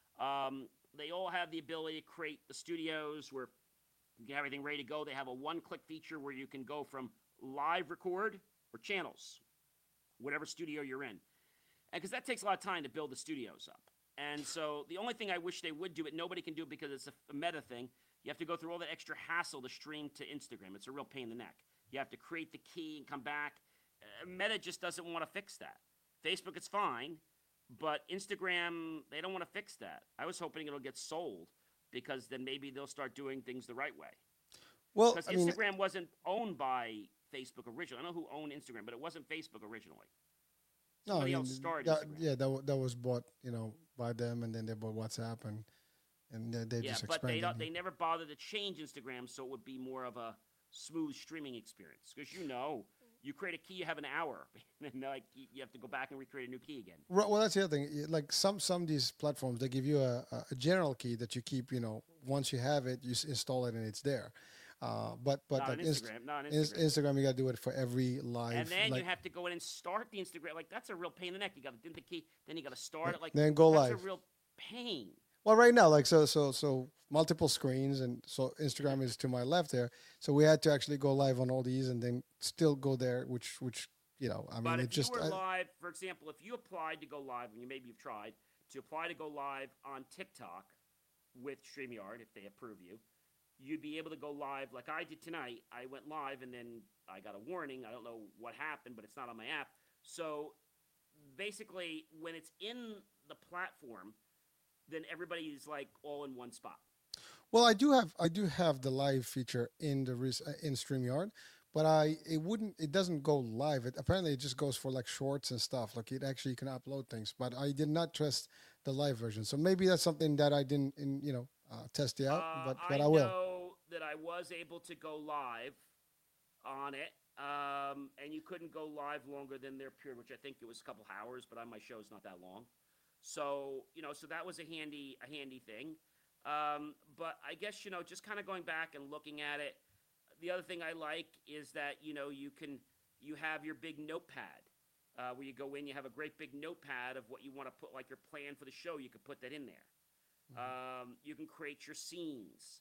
They all have the ability to create the studios where you have everything ready to go. They have a one-click feature where you can go from live record or channels, whatever studio you're in, and because that takes a lot of time to build the studios up. And so the only thing I wish they would do, but nobody can do it because it's a meta thing, you have to go through all that extra hassle to stream to Instagram. It's a real pain in the neck. You have to create the key and come back. Meta just doesn't want to fix that. Facebook, it's fine, but Instagram, they don't want to fix that. I was hoping it'll get sold because then maybe they'll start doing things the right way. Well, because Instagram wasn't owned by Facebook originally. I know who owned Instagram, but it wasn't Facebook originally. Somebody else started Instagram. Yeah, that was bought, by them, and then they bought WhatsApp, and they just expanded. Yeah, but they never bothered to change Instagram, so it would be more of a smooth streaming experience. Because you create a key, you have an hour, and you have to go back and recreate a new key again. Right, well, that's the other thing. Like some of these platforms, they give you a general key that you keep. Once you have it, you install it and it's there. But not like on Instagram. Instagram, you got to do it for every live. And then you have to go in and start the Instagram. Like that's a real pain in the neck. You got to get the key, then you got to start it. Like then go live. That's a real pain. Well, right now, like so multiple screens, and so Instagram is to my left there. So we had to actually go live on all these, and then still go there, which But if you were live, for example, if you applied to go live, and maybe you've tried to apply to go live on TikTok with StreamYard, if they approve you, you'd be able to go live like I did tonight. I went live, and then I got a warning. I don't know what happened, but it's not on my app. So basically, when it's in the platform, then everybody is like all in one spot. Well, I do have the live feature in StreamYard, but it doesn't go live. Apparently it just goes for like shorts and stuff. Like you can upload things, but I did not test the live version. So maybe that's something that I didn't test it out, but I will. I know that I was able to go live on it, and you couldn't go live longer than their period, which I think it was a couple hours, but on my show it's not that long. So, so that was a handy thing. But I guess, just kind of going back and looking at it, the other thing I like is that, you have your big notepad where you go in, you have a great big notepad of what you want to put, like your plan for the show, you could put that in there. Mm-hmm. You can create your scenes.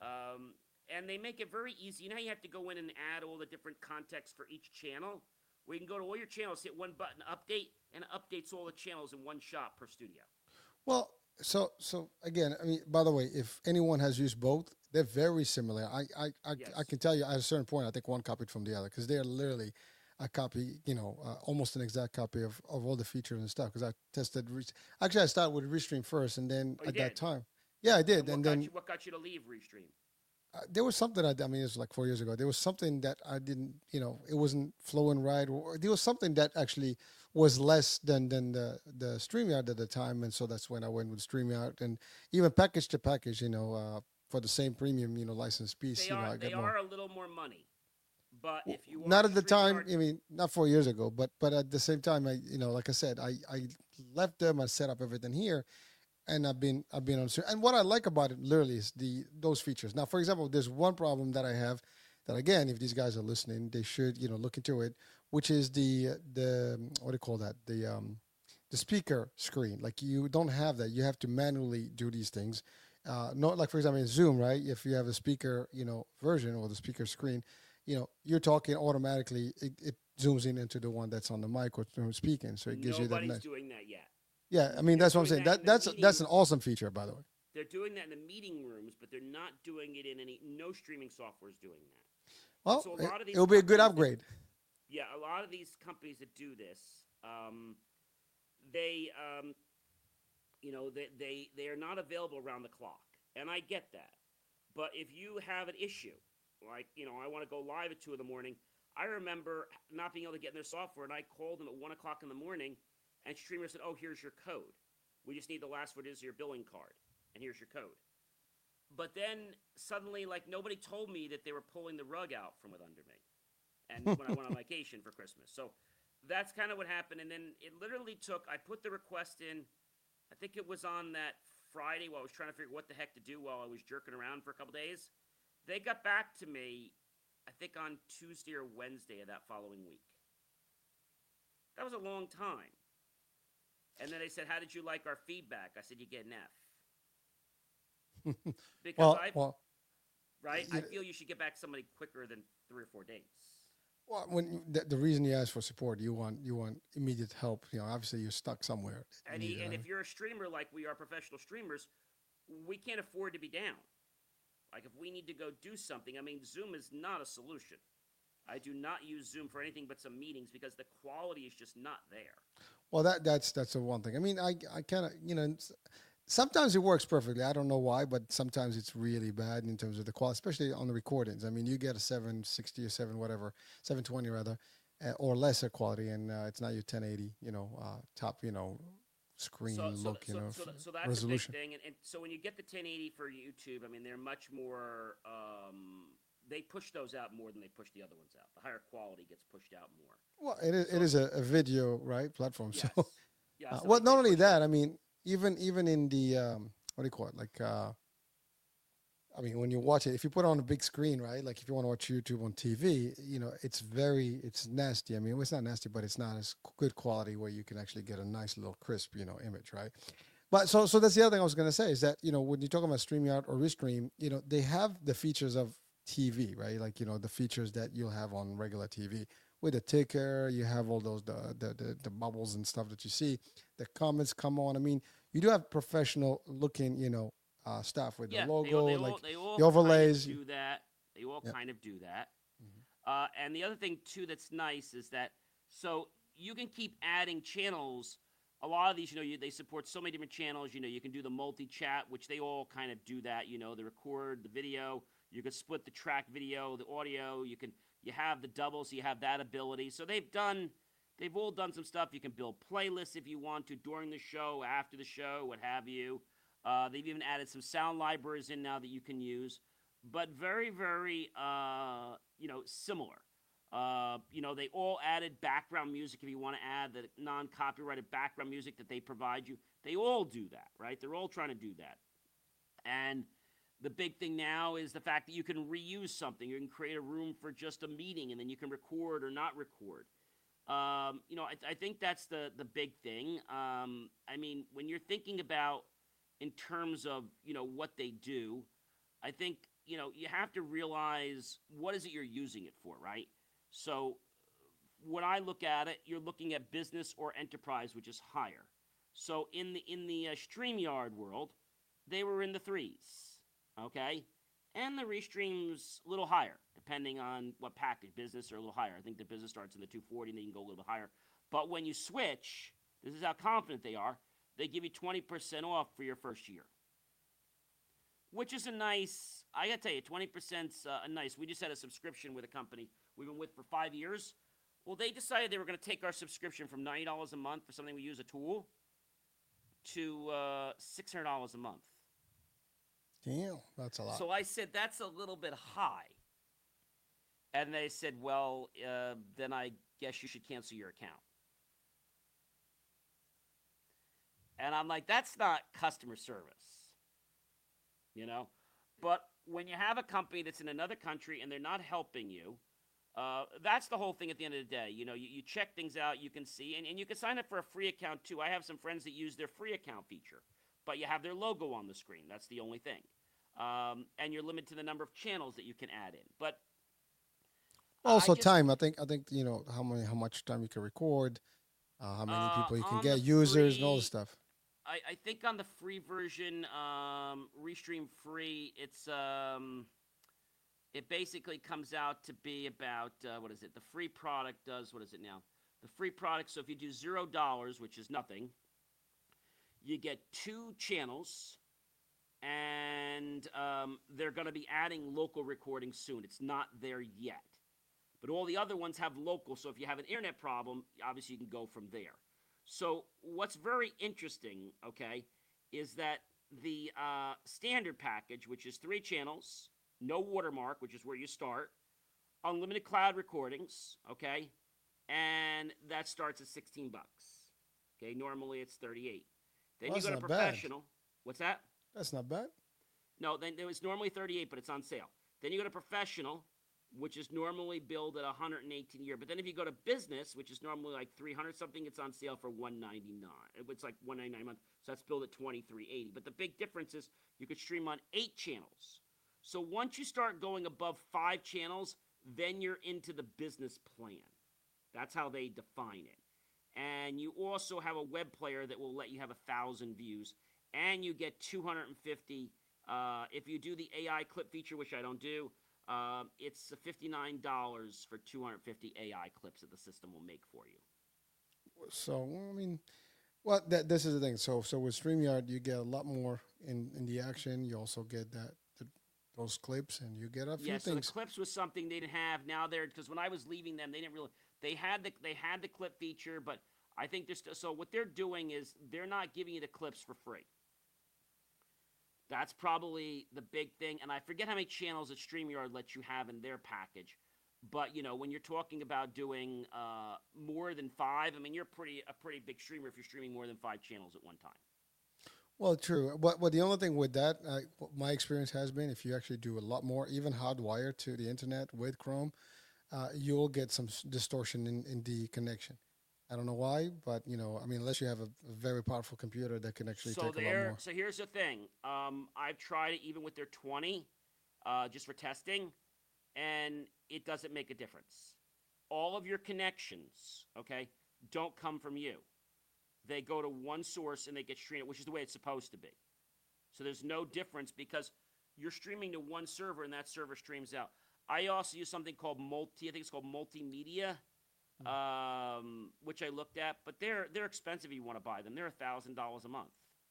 And they make it very easy. You know how you have to go in and add all the different context for each channel? Where you can go to all your channels, hit one button, update, and it updates all the channels in one shot per studio. Well, so again, I mean, by the way, if anyone has used both, they're very similar. I can tell you at a certain point, I think one copied from the other because they're literally a copy, almost an exact copy of all the features and stuff. Because I tested. Actually, I started with Restream first, and then that time, yeah, I did. What got you to leave Restream? there was something I mean, it was like 4 years ago. There was something that I didn't, it wasn't flowing right, or there was something that actually was less than the StreamYard at the time, and so that's when I went with StreamYard, and even package to package, for the same premium, license piece, I They got more. are a little more money, but if you Not want at the time. StreamYard, I mean, not 4 years ago, but at the same time, like I said, I left them. I set up everything here, and I've been on. And what I like about it, literally, is those features. Now, for example, there's one problem that I have. That again, if these guys are listening, they should look into it, which is the what do you call that, the speaker screen. Like, you don't have that. You have to manually do these things. Not like, for example, in Zoom, right? If you have a speaker, version, or the speaker screen, you're talking automatically. It zooms in into the one that's on the mic or speaking, so it gives you that nobody's nice. doing that yet. Yeah, I mean, They're that's what I'm doing saying. that in the That's an meeting. awesome feature, by the way. They're doing that in the meeting rooms, but they're not doing it in any. No streaming software is doing that. Well, So a lot of these it'll be a good companies upgrade. Yeah, a lot of these companies that do this, they, they are not available around the clock, and I get that. But if you have an issue, like I want to go live at 2 in the morning, I remember not being able to get in their software, and I called them at 1 o'clock in the morning, and Streamer said, "Oh, here's your code. We just need the last 4 digits of your billing card, and here's your code." But then suddenly, like, nobody told me that they were pulling the rug out from under me, and when I went on vacation for Christmas. So that's kind of what happened. And then it literally took. I put the request in. I think it was on that Friday while I was trying to figure what the heck to do while I was jerking around for a couple days. They got back to me, I think on Tuesday or Wednesday of that following week. That was a long time. And then they said, "How did you like our feedback?" I said, "You get an F." Because right? I feel you should get back somebody quicker than 3 or 4 days. Well, when the reason you ask for support, you want immediate help. Obviously you're stuck somewhere. And if you're a streamer like we are, professional streamers, we can't afford to be down. Like, if we need to go do something, I mean, Zoom is not a solution. I do not use Zoom for anything but some meetings because the quality is just not there. Well, that's the one thing. I mean, I kind of sometimes it works perfectly. I don't know why, but sometimes it's really bad in terms of the quality, especially on the recordings. I mean, you get a 760 or 720 rather, or lesser quality, and it's not your 1080, top, screen look, So that's resolution. a big thing. And so when you get the 1080 for YouTube, I mean, they're much more. They push those out more than they push the other ones out. The higher quality gets pushed out more. Well, it is a video, right, platform. Yes. So, Yeah. So well, they not only push that, I mean, even in the what do you call it? Like, I mean, when you watch it, if you put it on a big screen, right? Like, if you want to watch YouTube on TV, it's nasty. I mean, it's not nasty, but it's not as good quality where you can actually get a nice little crisp, image, right? But so that's the other thing I was going to say is that, when you talk about StreamYard or Restream, they have the features of TV, right? Like, the features that you'll have on regular TV with a ticker. You have all those the bubbles and stuff that you see. The comments come on. I mean, you do have professional looking, stuff with the logo, they all the overlays. Kind of do that. They all kind of do that. And the other thing too that's nice is that so you can keep adding channels. A lot of these, they support so many different channels. You can do the multi-chat, which they all kind of do that. They record the video. You can split the track video, the audio. You have the double, so you have that ability. So they've all done some stuff. You can build playlists if you want to during the show, after the show, what have you. They've even added some sound libraries in now that you can use, but very, very, similar. They all added background music if you want to add the non-copyrighted background music that they provide you. They all do that, right? They're all trying to do that. And the big thing now is the fact that you can reuse something. You can create a room for just a meeting, and then you can record or not record. I think that's the big thing. I mean, when you're thinking about in terms of, what they do, I think, you have to realize what is it you're using it for, right? So when I look at it, you're looking at business or enterprise, which is higher. So in the StreamYard world, they were in the 3s, okay? And the Restream's a little higher, depending on what package, business or a little higher. I think the business starts in the 240, and they can go a little bit higher. But when you switch, this is how confident they are, they give you 20% off for your first year. which is a nice. I gotta tell you, 20%'s a nice. We just had a subscription with a company we've been with for 5 years. Well, they decided they were going to take our subscription from $90 a month for something we use a tool to $600 a month. Damn, that's a lot. So I said that's a little bit high, and they said, well, then I guess you should cancel your account. And I'm like, that's not customer service, you know? But when you have a company that's in another country and they're not helping you, that's the whole thing at the end of the day. You know, you check things out, you can see, and you can sign up for a free account too. I have some friends that use their free account feature, but you have their logo on the screen. That's the only thing. And you're limited to the number of channels that you can add in. But also time. I think you know how much time you can record, how many people you can get, users, and all this stuff. I think on the free version, Restream Free, it basically comes out to be about, what is it? The free product does, what is it now? The free product, so if you do $0, which is nothing, you get 2 channels, and they're going to be adding local recording soon. It's not there yet. But all the other ones have local, so if you have an internet problem, obviously you can go from there. So what's very interesting, okay, is that the standard package, which is 3 channels, no watermark, which is where you start, unlimited cloud recordings, okay, and that starts at $16. Okay, normally it's $38. Then Well, you go to that's not bad. professional. What's that? That's not bad. No, then it was normally $38, but it's on sale. Then you go to professional, which is normally billed at $118 a year. But then if you go to business, which is normally like $300 something, it's on sale for $199. It's like $199 a month, so that's billed at $23.80. But the big difference is you could stream on 8 channels. So once you start going above 5 channels, then you're into the business plan. That's how they define it. And you also have a web player that will let you have 1,000 views, and you get 250. If you do the AI clip feature, which I don't do, it's $59 for 250 AI clips that the system will make for you. So I mean, well, this is the thing. So with StreamYard, you get a lot more in the action. You also get those clips, and you get a few Yeah, so the things. clips was something they didn't have. Now they're, because when I was leaving them, they didn't really. They had the clip feature, but I think so what they're doing is they're not giving you the clips for free. That's probably the big thing, and I forget how many channels that StreamYard lets you have in their package. But, you know, when you're talking about doing more than 5, I mean, you're a pretty big streamer if you're streaming more than 5 channels at one time. Well, true. But the only thing with that, my experience has been, if you actually do a lot more, even hardwired to the internet with Chrome, you'll get some distortion in the connection. I don't know why, but, you know, I mean, unless you have a very powerful computer that can actually take a lot more. So here's the thing. I've tried it even with their 20, just for testing, and it doesn't make a difference. All of your connections, okay, don't come from you. They go to one source and they get streamed, which is the way it's supposed to be. So there's no difference because you're streaming to one server and that server streams out. I also use something called I think it's called Multimedia, which I looked at, but they're expensive if you want to buy them. They're $1,000 a month.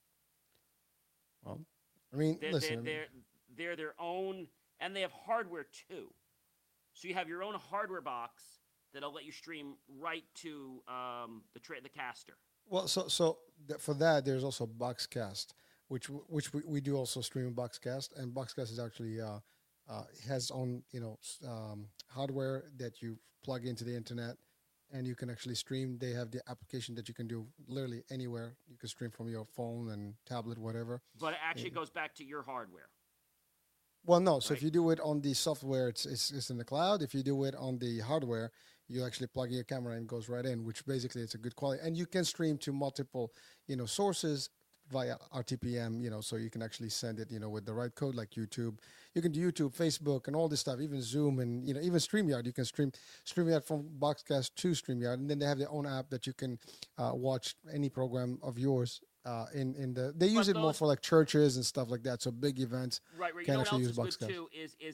Well, I mean, listen. They're their own, and they have hardware too. So you have your own hardware box that'll let you stream right to the caster. Well, for that, there's also Boxcast, which we do also stream Boxcast, and Boxcast is actually has own hardware that you plug into the internet, and you can actually stream. They have the application that you can do literally anywhere. You can stream from your phone and tablet, whatever. But it actually goes back to your hardware. Well, no. So if you do it on the software, it's in the cloud. If you do it on the hardware, you actually plug in your camera and it goes right in, which basically it's a good quality. And you can stream to multiple, sources via RTPM, so you can actually send it, with the right code like YouTube. You can do YouTube, Facebook, and all this stuff, even Zoom and, even StreamYard. You can stream StreamYard from Boxcast to StreamYard. And then they have their own app that you can watch any program of yours. They use it more for like churches and stuff like that. So big events can actually use Boxcast. Too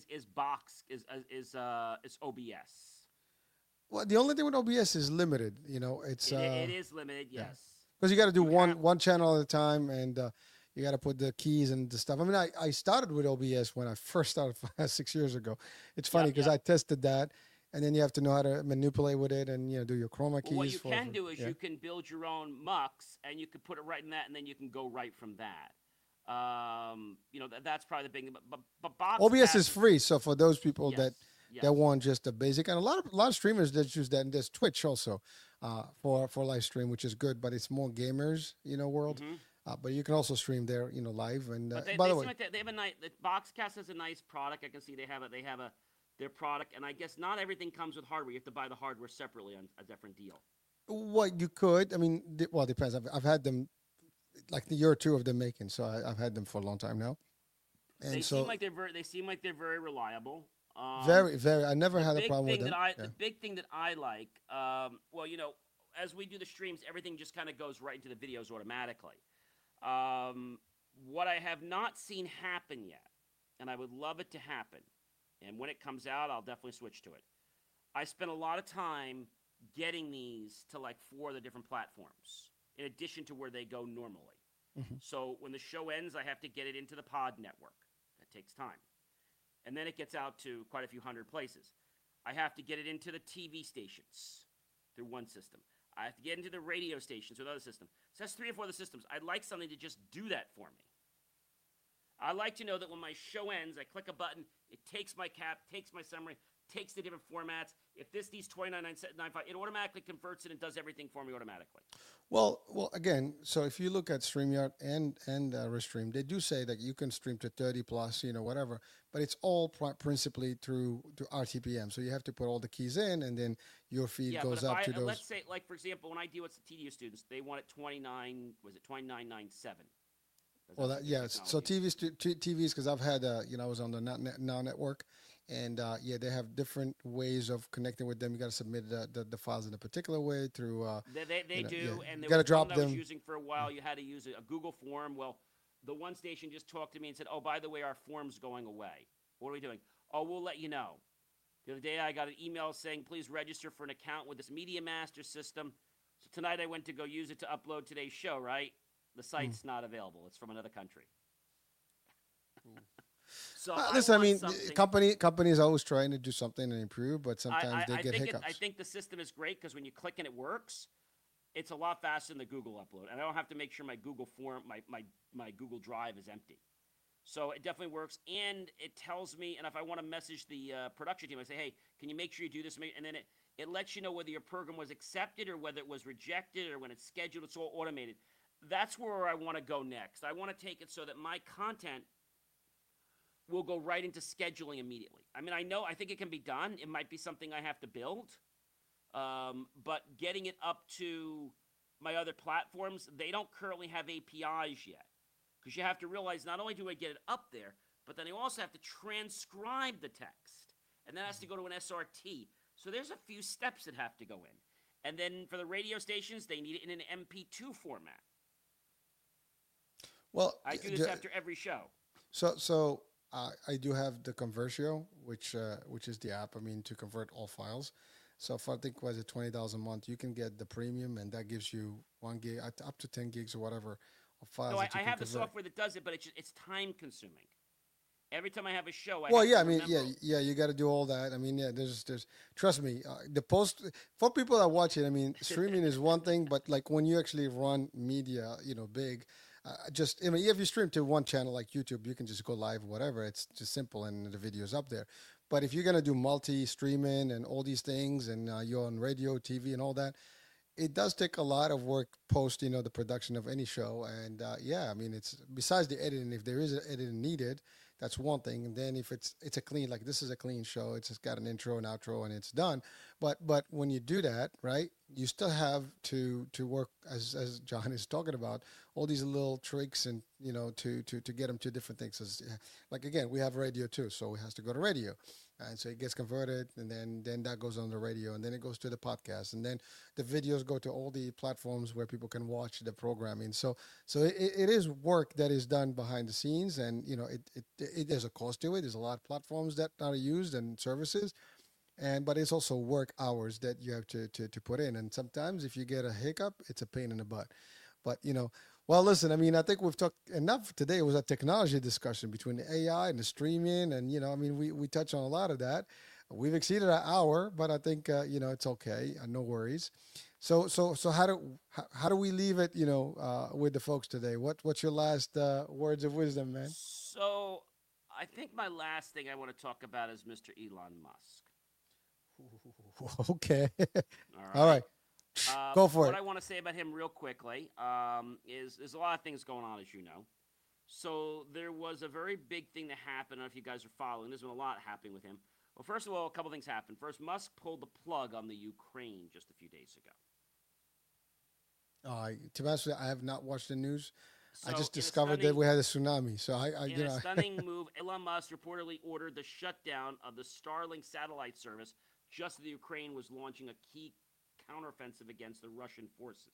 is OBS. Well, the only thing with OBS is limited. It's it is limited, yes. Because you got to do one channel at a time, and You got to put the keys and the stuff. I mean, I started with OBS when I first started 6 years ago. It's funny Yep, because yep. I tested that, and then you have to know how to manipulate with it and do your chroma Well, what keys you for can do is yeah. you can build your own mux, and you can put it right in that, and then you can go right from that. That's probably the big thing. But OBS is Boxcast, free, so for those people yes, that yes. want just the basic, and a lot of streamers that use that, and there's Twitch also for live stream, which is good, but it's more gamers, world. hmm But you can also stream there, live. And But by they the seem way, like they have a nice. The Boxcast has a nice product. I can see they have their product, and I guess not everything comes with hardware. You have to buy the hardware separately on a different deal. what you could, I mean, well, it depends. I've had them like the year or two of them making, so I've had them for a long time now, They and seem so like they're very reliable. very, very. I never The had a big problem with thing them. that I Yeah. the big thing that I like, well, as we do the streams, everything just kind of goes right into the videos automatically. What I have not seen happen yet, and I would love it to happen, and when it comes out, I'll definitely switch to it. I spent a lot of time getting these to like 4 of the different platforms, in addition to where they go normally. So when the show ends, I have to get it into the pod network. That takes time. And then it gets out to quite a few hundred places. I have to get it into the TV stations through one system. I have to get into the radio stations with another system. So that's 3 or 4 of the systems. I'd like something to just do that for me. I like to know that when my show ends, I click a button, it takes my cap, takes my summary, takes the different formats. If this needs 29.95, it automatically converts it and does everything for me automatically. Well, again, so if you look at StreamYard and Restream, they do say that you can stream to 30 plus, whatever, but it's all principally through RTPM. So you have to put all the keys in, and then your feed Yeah, goes but if up to those. let's say, like, for example, when I deal with the TDU students, they want it 29.97. Well, so TVs, because I've had, I was on the Now Network, and they have different ways of connecting with them. You got to submit the files in a particular way through. They do, and there got to was drop one I was them. using for a while. You had to use a Google form. Well, the one station just talked to me and said, "Oh, by the way, our form's going away. What are we doing? Oh, we'll let you know." The other day, I got an email saying, "Please register for an account with this Media Master system." So tonight, I went to go use it to upload today's show. Right, the site's not available. It's from another country. So Listen, I want mean, something- companies are always trying to do something and improve, but sometimes they get hiccups. I think the system is great because when you click and it works, it's a lot faster than the Google upload, and I don't have to make sure my Google form, my Google Drive is empty. So it definitely works, and it tells me, and if I want to message the production team, I say, hey, can you make sure you do this? And then it lets you know whether your program was accepted or whether it was rejected or when it's scheduled. It's all automated. That's where I want to go next. I want to take it so that my content will go right into scheduling immediately. I mean, I think it can be done. It might be something I have to build. But getting it up to my other platforms, they don't currently have APIs yet. Because you have to realize not only do I get it up there, but then I also have to transcribe the text. And that has to go to an SRT. So there's a few steps that have to go in. And then for the radio stations, they need it in an MP2 format. Well, I do this after every show. So I do have the Conversio, which is the app. I mean, to convert all files. So if I think was it $20 a month, you can get the premium, and that gives you 1 gig up to 10 gigs or whatever of files. No, that you I can have the convert. software that does it, but it's time consuming. Every time I have a show, you got to do all that. I mean, there's trust me, the post for people that watch it. I mean, streaming is one thing, but like when you actually run media, big. If you stream to one channel like YouTube, you can just go live, whatever. It's just simple, and the video's up there. But if you're gonna do multi-streaming and all these things, and you're on radio, TV, and all that, it does take a lot of work post, the production of any show. And I mean, it's besides the editing. If there is an editing needed, that's one thing. And then if it's a clean, like this is a clean show, it's just got an intro and outro and it's done. But when you do that, right, you still have to work as John is talking about all these little tricks and to get them to different things. Like again, we have radio too, so it has to go to radio, and so it gets converted, and then that goes on the radio, and then it goes to the podcast, and then the videos go to all the platforms where people can watch the programming. So it is work that is done behind the scenes, and there's a cost to it. There's a lot of platforms that are used and services. But it's also work hours that you have to put in. And sometimes if you get a hiccup, it's a pain in the butt. But well, listen. I mean, I think we've talked enough today. It was a technology discussion between the AI and the streaming, and I mean, we touched on a lot of that. We've exceeded our hour, but I think it's okay. No worries. So how do we leave it? With the folks today. What's your last words of wisdom, man? So I think my last thing I want to talk about is Mr. Elon Musk. Okay. All All right. right. Go for What it. I want to say about him, real quickly, is there's a lot of things going on, as you know. So there was a very big thing that happened. I don't know if you guys are following. There's been a lot happening with him. Well, first of all, a couple things happened. First, Musk pulled the plug on the Ukraine just a few days ago. To be honest with you, I have not watched the news. I So just in a discovered that stunning, we had a tsunami. So in a stunning move, Elon Musk reportedly ordered the shutdown of the Starlink satellite service just as the Ukraine was launching a key counteroffensive against the Russian forces.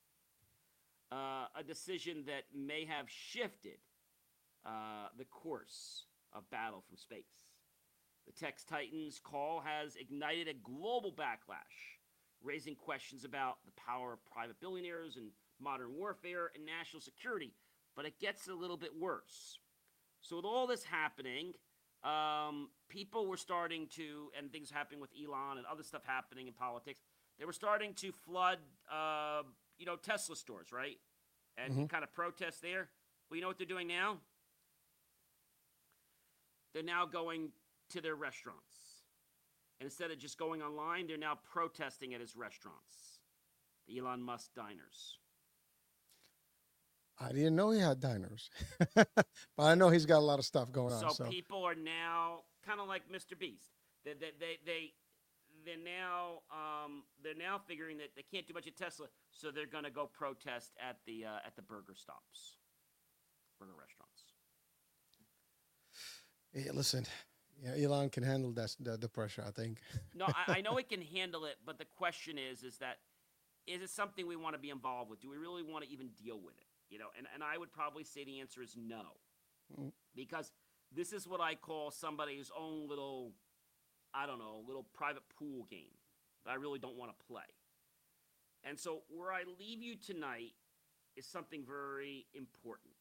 A decision that may have shifted the course of battle from space. The tech titan's call has ignited a global backlash, raising questions about the power of private billionaires and modern warfare and national security. But it gets a little bit worse. So with all this happening, people were starting to, and things happening with Elon and other stuff happening in politics, they were starting to flood, Tesla stores, right? And kind of protest there. Well, you know what they're doing now? They're now going to their restaurants. And instead of just going online, they're now protesting at his restaurants, the Elon Musk diners. I didn't know he had diners, but I know he's got a lot of stuff going on. So people are now kind of like Mr. Beast. They're now figuring that they can't do much at Tesla, so they're going to go protest at the burger stops, burger restaurants. Yeah, listen, Elon can handle the pressure, I think. No, I know he can handle it, but the question is it something we want to be involved with? Do we really want to even deal with it? And I would probably say the answer is no, because this is what I call somebody's own little, little private pool game that I really don't want to play. And so where I leave you tonight is something very important.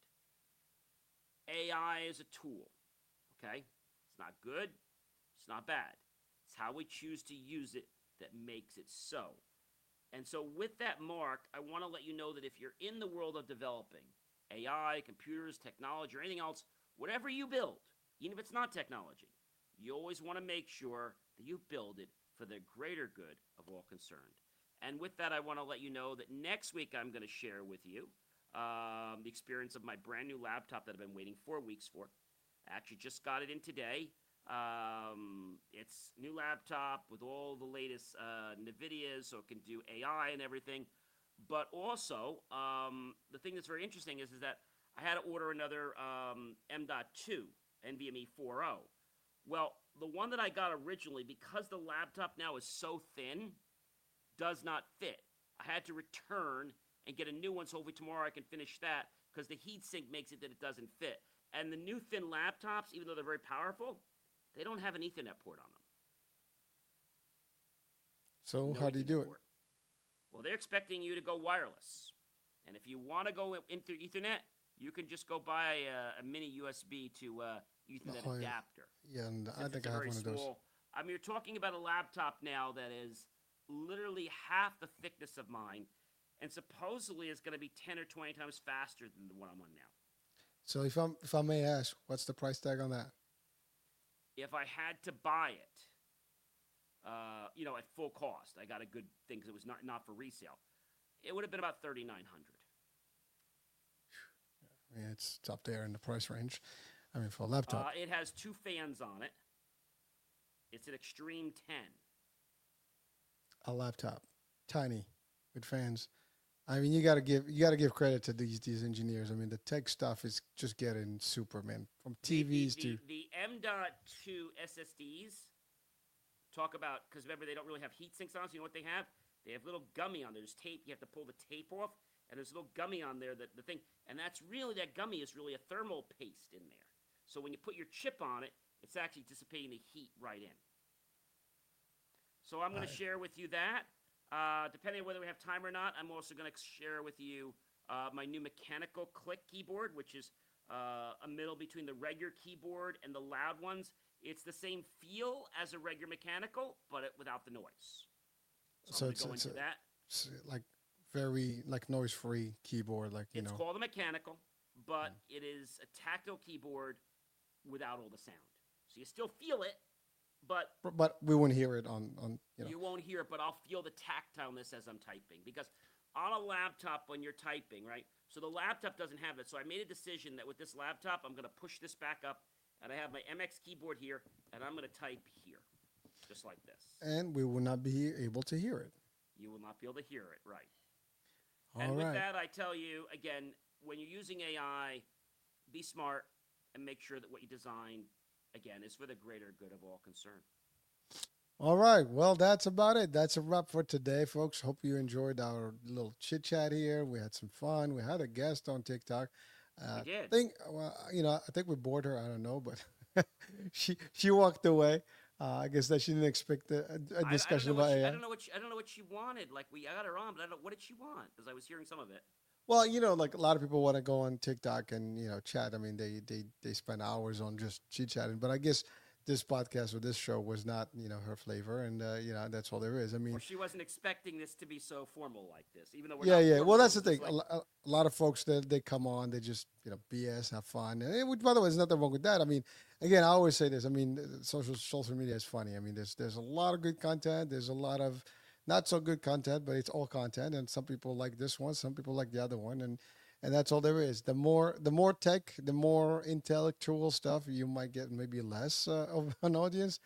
AI is a tool, okay? It's not good, it's not bad. It's how we choose to use it that makes it so. And so with that, Mark, I want to let you know that if you're in the world of developing AI, computers, technology, or anything else, whatever you build, even if it's not technology, you always want to make sure that you build it for the greater good of all concerned. And with that, I want to let you know that next week I'm going to share with you the experience of my brand new laptop that I've been waiting 4 weeks for. I actually just got it in today. It's new laptop with all the latest NVIDIAs, so it can do AI and everything. But also, the thing that's very interesting is that I had to order another M.2 NVMe 4.0. Well, the one that I got originally, because the laptop now is so thin, does not fit. I had to return and get a new one, so hopefully tomorrow I can finish that, because the heatsink makes it that it doesn't fit. And the new thin laptops, even though they're very powerful, they don't have an Ethernet port on them. So No how do you Ethernet do it? port. Well, they're expecting you to go wireless. And if you want to go into Ethernet, you can just go buy a mini USB to Ethernet Oh, yeah. adapter. Yeah, and I Since think it's I a have very one of those. small. I mean, you're talking about a laptop now that is literally half the thickness of mine, and supposedly is going to be 10 or 20 times faster than the one I'm on now. So if I may ask, what's the price tag on that? If I had to buy it, at full cost, I got a good thing because it was not for resale. It would have been about $3,900. I mean, it's up there in the price range. I mean, for a laptop. It has 2 fans on it. It's an Extreme 10. A laptop, tiny, with fans. I mean, you gotta give credit to these engineers. I mean, the tech stuff is just getting super, man. From TVs to The M.2 SSDs talk about, because remember they don't really have heat sinks on, so you know what they have? They have little gummy on there. There's tape. You have to pull the tape off, and there's a little gummy on there. The thing, and that gummy is really a thermal paste in there. So when you put your chip on it, it's actually dissipating the heat right in. So I'm going to share with you that. Depending on whether we have time or not, I'm also going to share with you my new mechanical click keyboard, which is a middle between the regular keyboard and the loud ones. It's the same feel as a regular mechanical, but without the noise. So I'm going to go into that. It's like very like noise-free keyboard, like it's called a mechanical, but it is a tactile keyboard without all the sound. So you still feel it, but we won't hear it on you won't hear it, but I'll feel the tactileness as I'm typing, because on a laptop when you're typing, right? So the laptop doesn't have that. So I made a decision that with this laptop, I'm going to push this back up, and I have my MX keyboard here, and I'm going to type here, just like this. And we will not be able to hear it. You will not be able to hear it, right? All with right. that, I tell you, again, when you're using AI, be smart and make sure that what you design, again, is for the greater good of all concerned. All right. Well, that's about it. That's a wrap for today, folks. Hope you enjoyed our little chit chat here. We had some fun. We had a guest on TikTok. We did. I think we bored her. I don't know, but she walked away. I guess that she didn't expect a discussion about AI. I don't know what she wanted. Like I got her on, but I don't know what did she want, because I was hearing some of it. Well, like a lot of people want to go on TikTok and chat. I mean, they spend hours on just chit chatting. But I guess this podcast or this show was not her flavor, and that's all there is. I mean, or she wasn't expecting this to be so formal like this, even though we're yeah. not Well, that's the thing. like, a lot of folks they come on, they just BS, have fun. And by the way, there's nothing wrong with that. I mean, again, I always say this. I mean, social media is funny. I mean, there's a lot of good content. There's a lot of not so good content, but it's all content. And some people like this one, some people like the other one, and that's all there is. The more tech, the more intellectual stuff, you might get maybe less of an audience.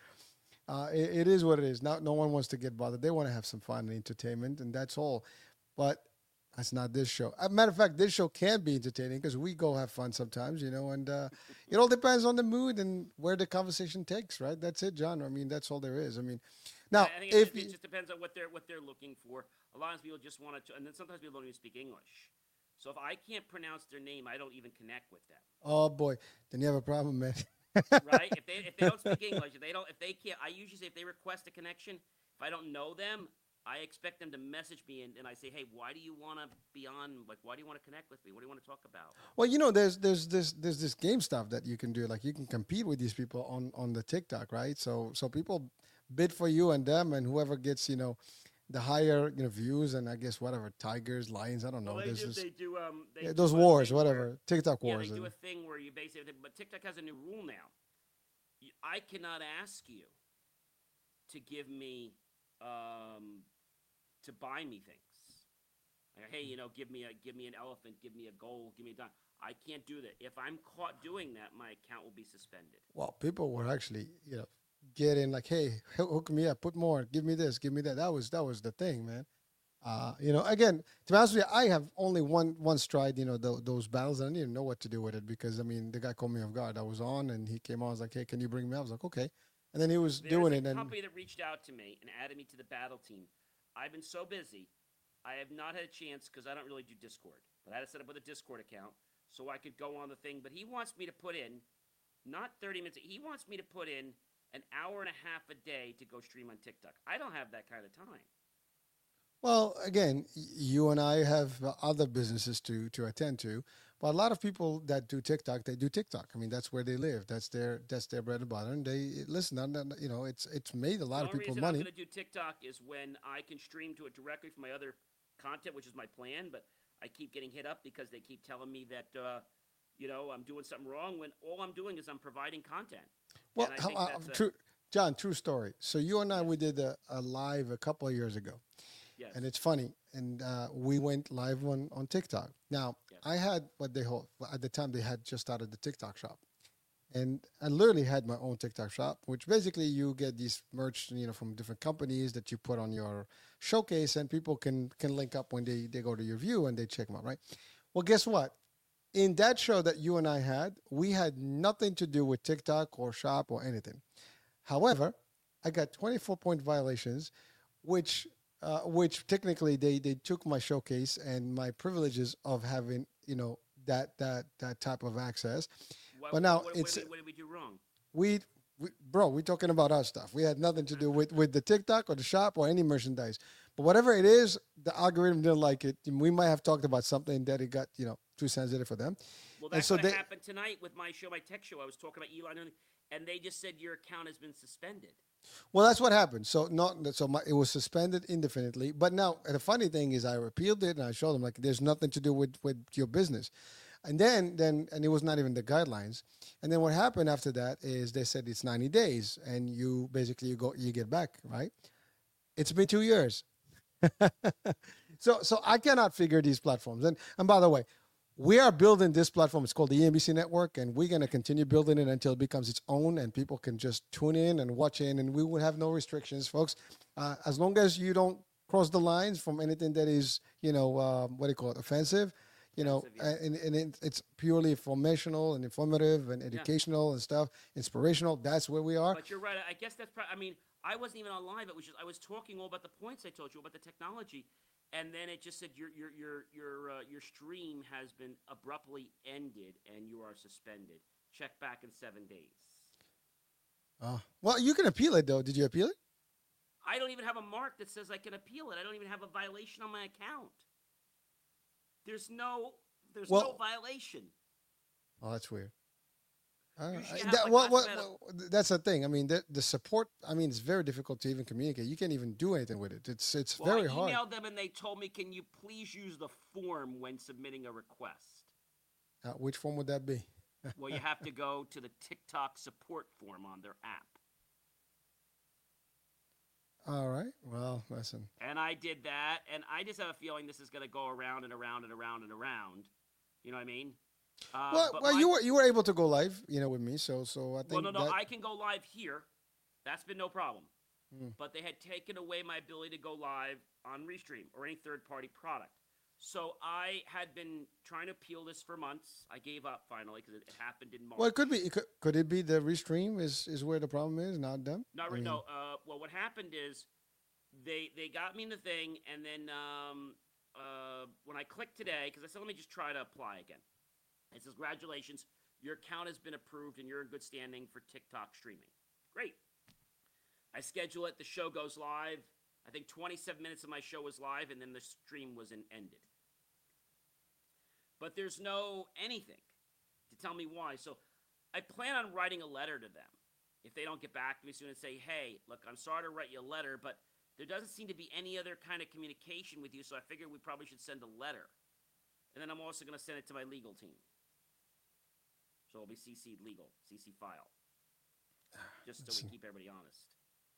It is what it is. No one wants to get bothered. They want to have some fun and entertainment, and that's all. But that's not this show. As a matter of fact, this show can be entertaining because we go have fun sometimes, and it all depends on the mood and where the conversation takes, right? That's it, John. I mean, that's all there is. I mean, now, I think it just depends on what they're looking for. A lot of people just want to, and then sometimes people don't even speak English. So if I can't pronounce their name, I don't even connect with them. Oh boy, then you have a problem, man. Right? If they don't speak English, if they can't, I usually say if they request a connection, if I don't know them, I expect them to message me and I say, hey, why do you want to be on? Like, why do you want to connect with me? What do you want to talk about? Well, there's this game stuff that you can do. Like you can compete with these people on the TikTok, right? So people bid for you and them, and whoever gets the higher views and I guess whatever tigers, lions, I don't know. Well, they do those wars, whatever TikTok wars. Yeah, they do a thing where you basically, but TikTok has a new rule now. I cannot ask you to give me to buy me things. Like, hey, give me an elephant, give me a gold, give me a dime. I can't do that. If I'm caught doing that, my account will be suspended. Well, people were actually get in like, hey, hook me up, put more, give me this, give me that. That was the thing, man. Again, to be honest with you, I have only once tried, those battles, and I didn't even know what to do with it because, I mean, the guy called me off guard. I was on, and he came on. I was like, hey, can you bring me up? I was like, okay. And then he was doing it. There's a company that reached out to me and added me to the battle team. I've been so busy, I have not had a chance because I don't really do Discord. But I had to set up with a Discord account so I could go on the thing. But he wants me to put in, not 30 minutes, he wants me to put in an hour and a half a day to go stream on TikTok. I don't have that kind of time. Well, again, you and I have other businesses to attend to, but a lot of people that do TikTok, they do TikTok. I mean, that's where they live. That's their bread and butter. And they listen. It's made a lot of people money. The only reason I'm going to do TikTok is when I can stream to it directly from my other content, which is my plan. But I keep getting hit up because they keep telling me that I'm doing something wrong when all I'm doing is I'm providing content. Well, John, true story. So you and I, we did a live a couple of years ago. Yes. And it's funny. And we went live on TikTok. Now, yes. I had at the time they had just started the TikTok shop. And I literally had my own TikTok shop, which basically you get these merch, from different companies that you put on your showcase and people can link up when they go to your view and they check them out, right? Well, guess what? In that show that you and I had, we had nothing to do with TikTok or shop or anything. However, I got 24-point violations, which technically they took my showcase and my privileges of having, that type of access. But now what did we do wrong? We're talking about our stuff. We had nothing to do with the TikTok or the shop or any merchandise. But whatever it is, the algorithm didn't like it. We might have talked about something that it got, too sensitive for them. Well, And that's so what they, happened tonight with my show, my tech show. I was talking about Elon, and they just said your account has been suspended. well, that's what happened. So it was suspended indefinitely. But now the funny thing is, I appealed it and I showed them like there's nothing to do with your business. And then and it was not even the guidelines. And then what happened after that is they said it's 90 days, and you basically you get back, right? It's been 2 years. So I cannot figure these platforms. And by the way, we are building this platform. It's called the ENBC Network, and we're going to continue building it until it becomes its own, and people can just tune in and watch in, and we will have no restrictions, folks. As long as you don't cross the lines from anything that is, what do you call it, offensive, and it's purely informational and informative and educational and stuff, inspirational. That's where we are. But you're right. I guess that's I wasn't even on live. It was just I was talking all about the points I told you about the technology. And then it just said your stream has been abruptly ended and you are suspended. Check back in 7 days. Well, you can appeal it though. Did you appeal it? I don't even have a mark that says I can appeal it. I don't even have a violation on my account. There's no violation. Oh, that's weird. That's the thing. I mean, the support. I mean, it's very difficult to even communicate. You can't even do anything with it. It's very hard. I emailed them and they told me, "Can you please use the form when submitting a request?" Which form would that be? Well, you have to go to the TikTok support form on their app. All right. Well, listen. And I did that, and I just have a feeling this is going to go around and around and around and around. You know what I mean? You were able to go live, with me. So I think. Well, no, I can go live here. That's been no problem. But they had taken away my ability to go live on Restream or any third-party product. So I had been trying to appeal this for months. I gave up finally because it happened in March. Well, it could be. Could it be the Restream is where the problem is, not them? No. Well, what happened is they got me in the thing, and then when I clicked today, because I said, let me just try to apply again. It says, congratulations, your account has been approved and you're in good standing for TikTok streaming. Great. I schedule it. The show goes live. I think 27 minutes of my show was live, and then the stream was ended. But there's no anything to tell me why. So I plan on writing a letter to them if they don't get back to me soon and say, hey, look, I'm sorry to write you a letter, but there doesn't seem to be any other kind of communication with you, so I figured we probably should send a letter. And then I'm also going to send it to my legal team. So it'll be CC legal, CC file, just so we keep everybody honest.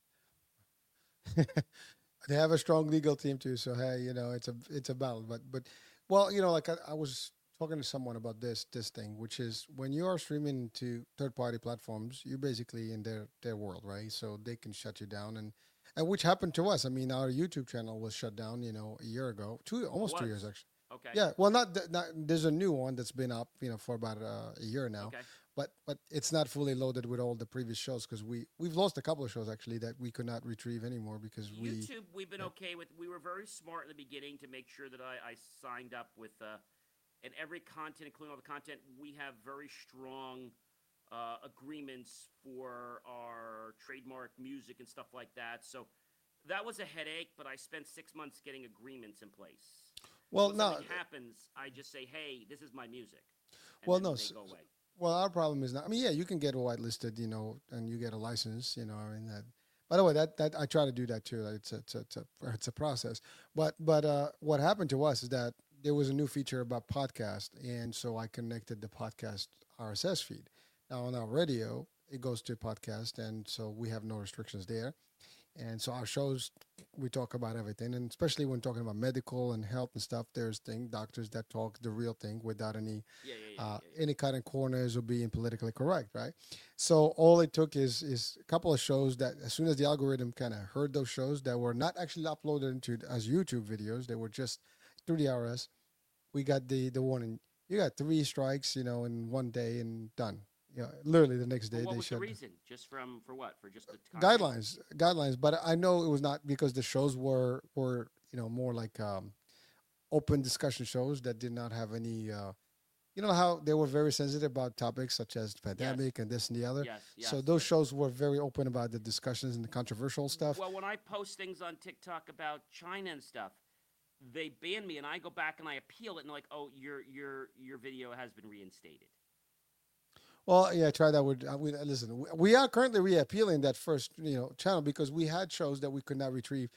They have a strong legal team too, so hey, it's a battle. But like I was talking to someone about this thing, which is when you are streaming to third-party platforms, you're basically in their world, right? So they can shut you down, and which happened to us. I mean, our YouTube channel was shut down, a year ago, almost 2 years actually. Okay. Yeah, well, not there's a new one that's been up, for about a year now. Okay. But it's not fully loaded with all the previous shows because we've lost a couple of shows actually that we could not retrieve anymore because YouTube we've been okay with. We were very smart in the beginning to make sure that I signed up with and every content, including all the content, we have very strong agreements for our trademark music and stuff like that. So that was a headache, but I spent 6 months getting agreements in place. Well, when something happens, I just say, "Hey, this is my music." And well, then no. they go away. Well, our problem is not. I mean, yeah, you can get whitelisted, and you get a license, I mean that. By the way, that I try to do that too. It's a process. But what happened to us is that there was a new feature about podcast, and so I connected the podcast RSS feed. Now on our radio, it goes to podcast, and so we have no restrictions there. And so our shows, we talk about everything, and especially when talking about medical and health and stuff, there's doctors that talk the real thing without any any kind of corners or being politically correct, right? So all it took is a couple of shows that as soon as the algorithm kind of heard those shows that were not actually uploaded into as YouTube videos, they were just through the RSS, we got the warning. You got 3 strikes, in one day and done. Literally the next day. What they was shut the reason? Just for what? For just the guidelines. But I know it was not because the shows were more like open discussion shows that did not have any you know how they were very sensitive about topics such as the Yes, pandemic and this and the other. yes, So yes, those yes. shows were very open about the discussions and the controversial stuff. Well, when I post things on TikTok about China and stuff, they ban me, and I go back and I appeal it, and they're like, "Oh, your video has been reinstated." Well, yeah, try that with listen. We are currently reappealing that first, channel because we had shows that we could not retrieve,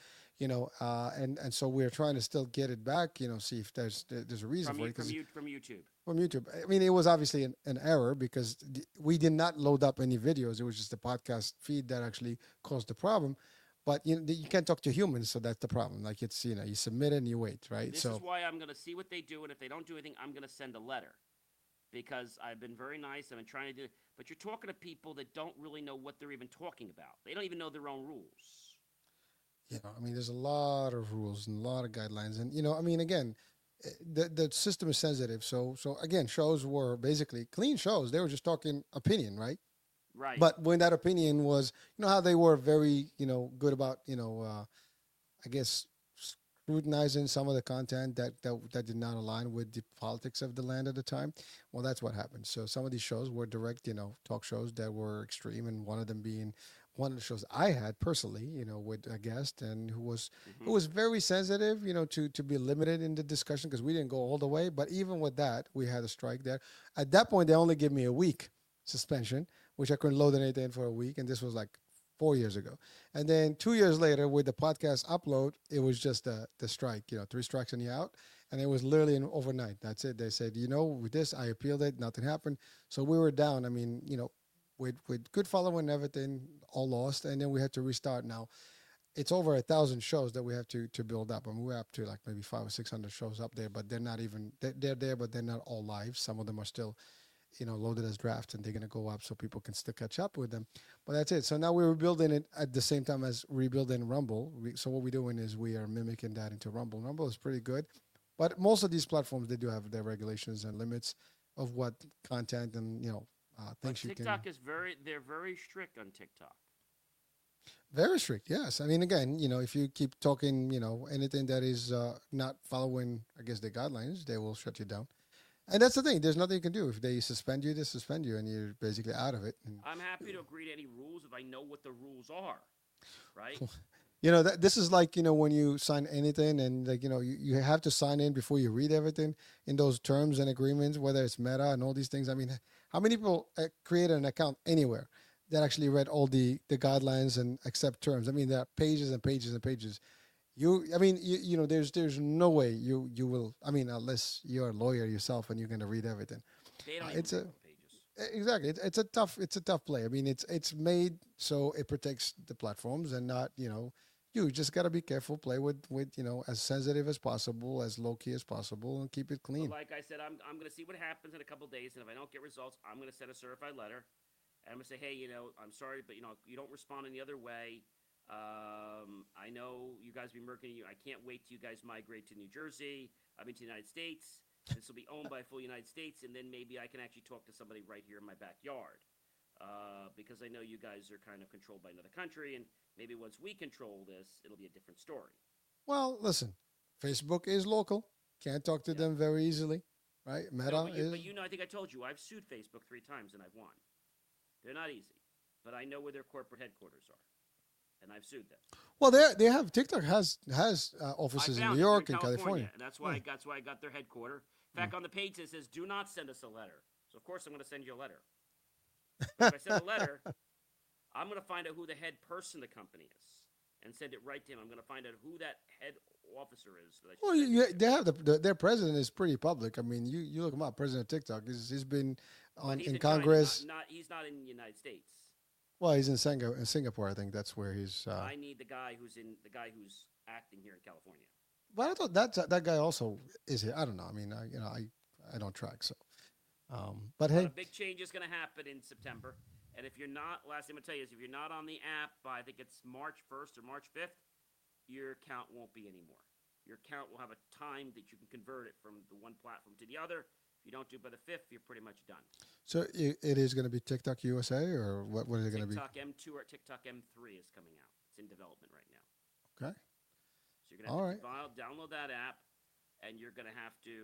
and so we're trying to still get it back, see if there's a reason for it because From YouTube. from YouTube. I mean, it was obviously an error because we did not load up any videos. It was just the podcast feed that actually caused the problem. But you can't talk to humans, so that's the problem. Like it's you submit it and you wait, right? This So is why I'm going to see what they do, and if they don't do anything, I'm going to send a letter because I've been very nice. I've been trying to do it, but you're talking to people that don't really know what they're even talking about. They don't even know their own rules. I mean, there's a lot of rules and a lot of guidelines, and I mean, again, the system is sensitive. So again, shows were basically clean shows. They were just talking opinion, right? Right. But when that opinion was, how they were very, good about, I guess scrutinizing some of the content that did not align with the politics of the land at the time. Well, that's what happened. So some of these shows were direct, talk shows that were extreme, and one of them being one of the shows I had personally, with a guest and who was very sensitive, to be limited in the discussion because we didn't go all the way. But even with that, we had a strike there. At that point, they only gave me a week suspension, which I couldn't load anything for a week, and this was like 4 years ago. And then 2 years later, with the podcast upload, it was just the strike, 3 strikes and you out. And it was literally an overnight. That's it. They said, with this, I appealed it, nothing happened. So we were down. I mean, with good following and everything, all lost. And then we had to restart now. It's over 1,000 shows that we have to build up. I mean, we're up to like maybe 500 or 600 shows up there, but they're not even, they're there, but they're not all live. Some of them are still loaded as drafts, and they're going to go up so people can still catch up with them. But that's it. So now we're rebuilding it at the same time as rebuilding Rumble. So what we're doing is we are mimicking that into Rumble. Rumble is pretty good, but most of these platforms, they do have their regulations and limits of what content and, things you can. TikTok is they're very strict on TikTok. Very strict, yes. I mean, again, if you keep talking, anything that is not following, I guess, the guidelines, they will shut you down. And that's the thing. There's nothing you can do. If they suspend you, they suspend you, and you're basically out of it. I'm happy to agree to any rules if I know what the rules are, right? This is like, when you sign anything and like, you have to sign in before you read everything in those terms and agreements, whether it's Meta and all these things. I mean, how many people create an account anywhere that actually read all the guidelines and accept terms? I mean, there are pages and pages and pages. There's no way you will. I mean, unless you're a lawyer yourself and you're going to read everything. They don't even read pages. Exactly. It's a tough play. I mean, it's made so it protects the platforms and not, you just got to be careful, play with, as sensitive as possible, as low key as possible, and keep it clean. But like I said, I'm going to see what happens in a couple of days, and if I don't get results, I'm going to send a certified letter, and I'm going to say, hey, I'm sorry, but you don't respond any other way. I know you guys be working. I can't wait till you guys migrate to New Jersey. To the United States. This will be owned by full United States, and then maybe I can actually talk to somebody right here in my backyard. Because I know you guys are kind of controlled by another country, and maybe once we control this, it'll be a different story. Well, listen, Facebook is local. Can't talk to them very easily, right? Meta is. But I think I told you, I've sued Facebook 3 times, and I've won. They're not easy, but I know where their corporate headquarters are. And I've sued them. Well, they have TikTok has offices in New York and California. And that's why I got their headquarters. In fact, on the page it says, "Do not send us a letter." So of course I'm going to send you a letter. But if I send a letter, I'm going to find out who the head person of the company is and send it right to him. I'm going to find out who that head officer is. They have their president is pretty public. I mean, you look him up. President of TikTok. He's been in Congress. He's not in the United States. Well, he's in Singapore. I think that's where he's. I need the guy who's acting here in California. But I thought that guy also is here. I don't know. I mean, I don't track so. But hey, a big change is going to happen in September, and if you're not, last thing I'm going to tell you is if you're not on the app by I think it's March 1st or March 5th, your account won't be anymore. Your account will have a time that you can convert it from the one platform to the other. If you don't do it by the 5th, you're pretty much done. So it is going to be TikTok USA, or what is it going to be? TikTok M2 or TikTok M3 is coming out. It's in development right now. Okay. So you're going to have to download that app, and you're going to have to,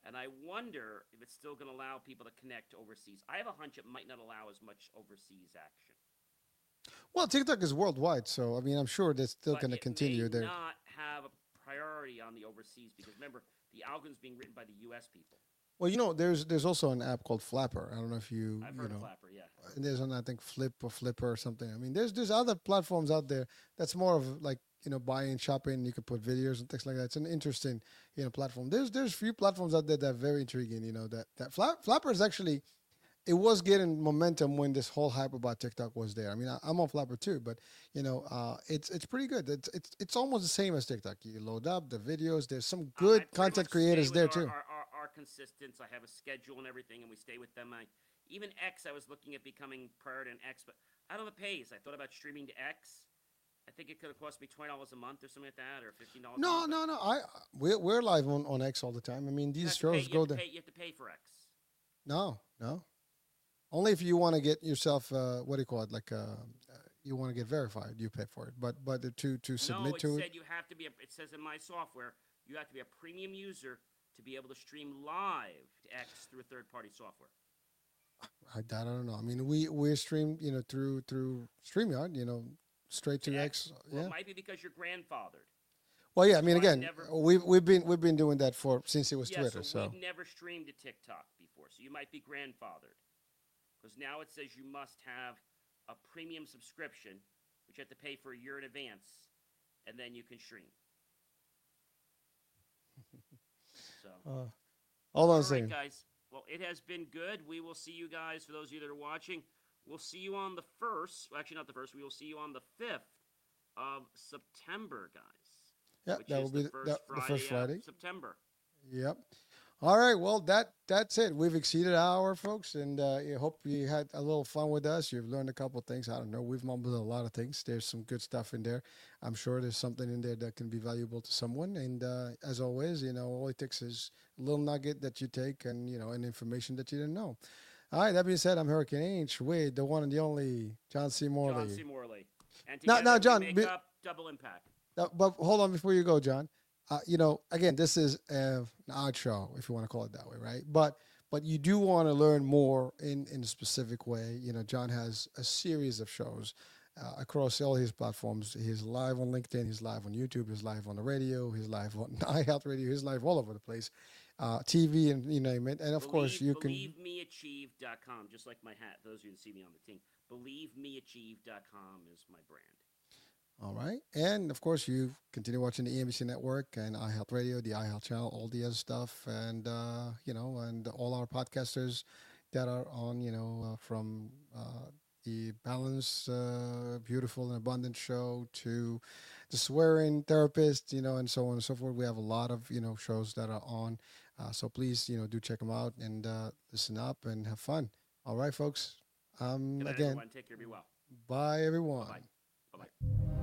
And I wonder if it's still going to allow people to connect overseas. I have a hunch it might not allow as much overseas action. Well, TikTok is worldwide, so I mean, I'm sure they're still But going to it continue may there. not have a priority on the overseas because remember, the algorithm's being written by the U.S. people. Well, there's also an app called Flapper. I don't know if I've you heard of know. Flapper, yeah. And there's one I think Flip or Flipper or something. I mean, there's other platforms out there that's more of like buying, shopping. You can put videos and things like that. It's an interesting platform. There's few platforms out there that are very intriguing. Flapper is actually it was getting momentum when this whole hype about TikTok was there. I mean, I'm on Flapper too, but it's pretty good. It's almost the same as TikTok. You load up the videos. There's some I good pretty content much creators stay there with too. Our consistents. I have a schedule and everything, and we stay with them. Even X, I was looking at becoming prior to an X, but I don't know if it pays. I thought about streaming to X. I think it could have cost me $20 a month or something like that, or $15. No, a month. no, no. We're live on X all the time. I mean, You these have to pay. shows go there. You have to pay for X. No, no. Only if you want to get yourself what do you call it? Like you want to get verified, you pay for it. But to submit No, it to said it, you have to be. It says in my software you have to be a premium user to be able to stream live to X through a third-party software. I don't know. I mean, we're streamed through StreamYard, straight to X. Well, Yeah. it might be because you're grandfathered. Well, yeah. I mean, So I've again, never- we've been doing that since it was Yeah, Twitter. so So we've never streamed to TikTok before, so you might be grandfathered. Because now it says you must have a premium subscription, which you have to pay for a year in advance, and then you can stream. So, hold on a all right, second. guys. Well, it has been good. We will see you guys, for those of you that are watching, we'll see you on the 1st. Well, actually, not the 1st. We will see you on the 5th of September, guys. Yeah, Which that is will be the first the Friday first Friday. of September. Yep. All right. Well, that's it. We've exceeded our hour, folks, and I hope you had a little fun with us. You've learned a couple of things. I don't know. We've mumbled a lot of things. There's some good stuff in there. I'm sure there's something in there that can be valuable to someone. And as always, all it takes is a little nugget that you take and, and information that you didn't know. All right. That being said, I'm Hurricane H with the one and the only John C. Morley. John C. Morley. And Now, together John, we make up Double Impact. But hold on before you go, John. Again, this is an odd show, if you want to call it that way, right? But you do want to learn more in a specific way. John has a series of shows across all his platforms. He's live on LinkedIn. He's live on YouTube. He's live on the radio. He's live on iHealth Radio. He's live all over the place, TV, and you name it. And of course, you can. BelieveMeAchieve.com, just like my hat. Those of you who see me on the team, BelieveMeAchieve.com is my brand. All right. And of course, you continue watching the EMBC network and iHealth Radio, the iHealth channel, all the other stuff. And, and all our podcasters that are on, from the Balanced, Beautiful, and Abundant show to the Swearing Therapist, and so on and so forth. We have a lot of, shows that are on. So please, do check them out and listen up and have fun. All right, folks. Good night, Again, everyone. Take care. Be well. bye, everyone. Bye-bye. Bye-bye.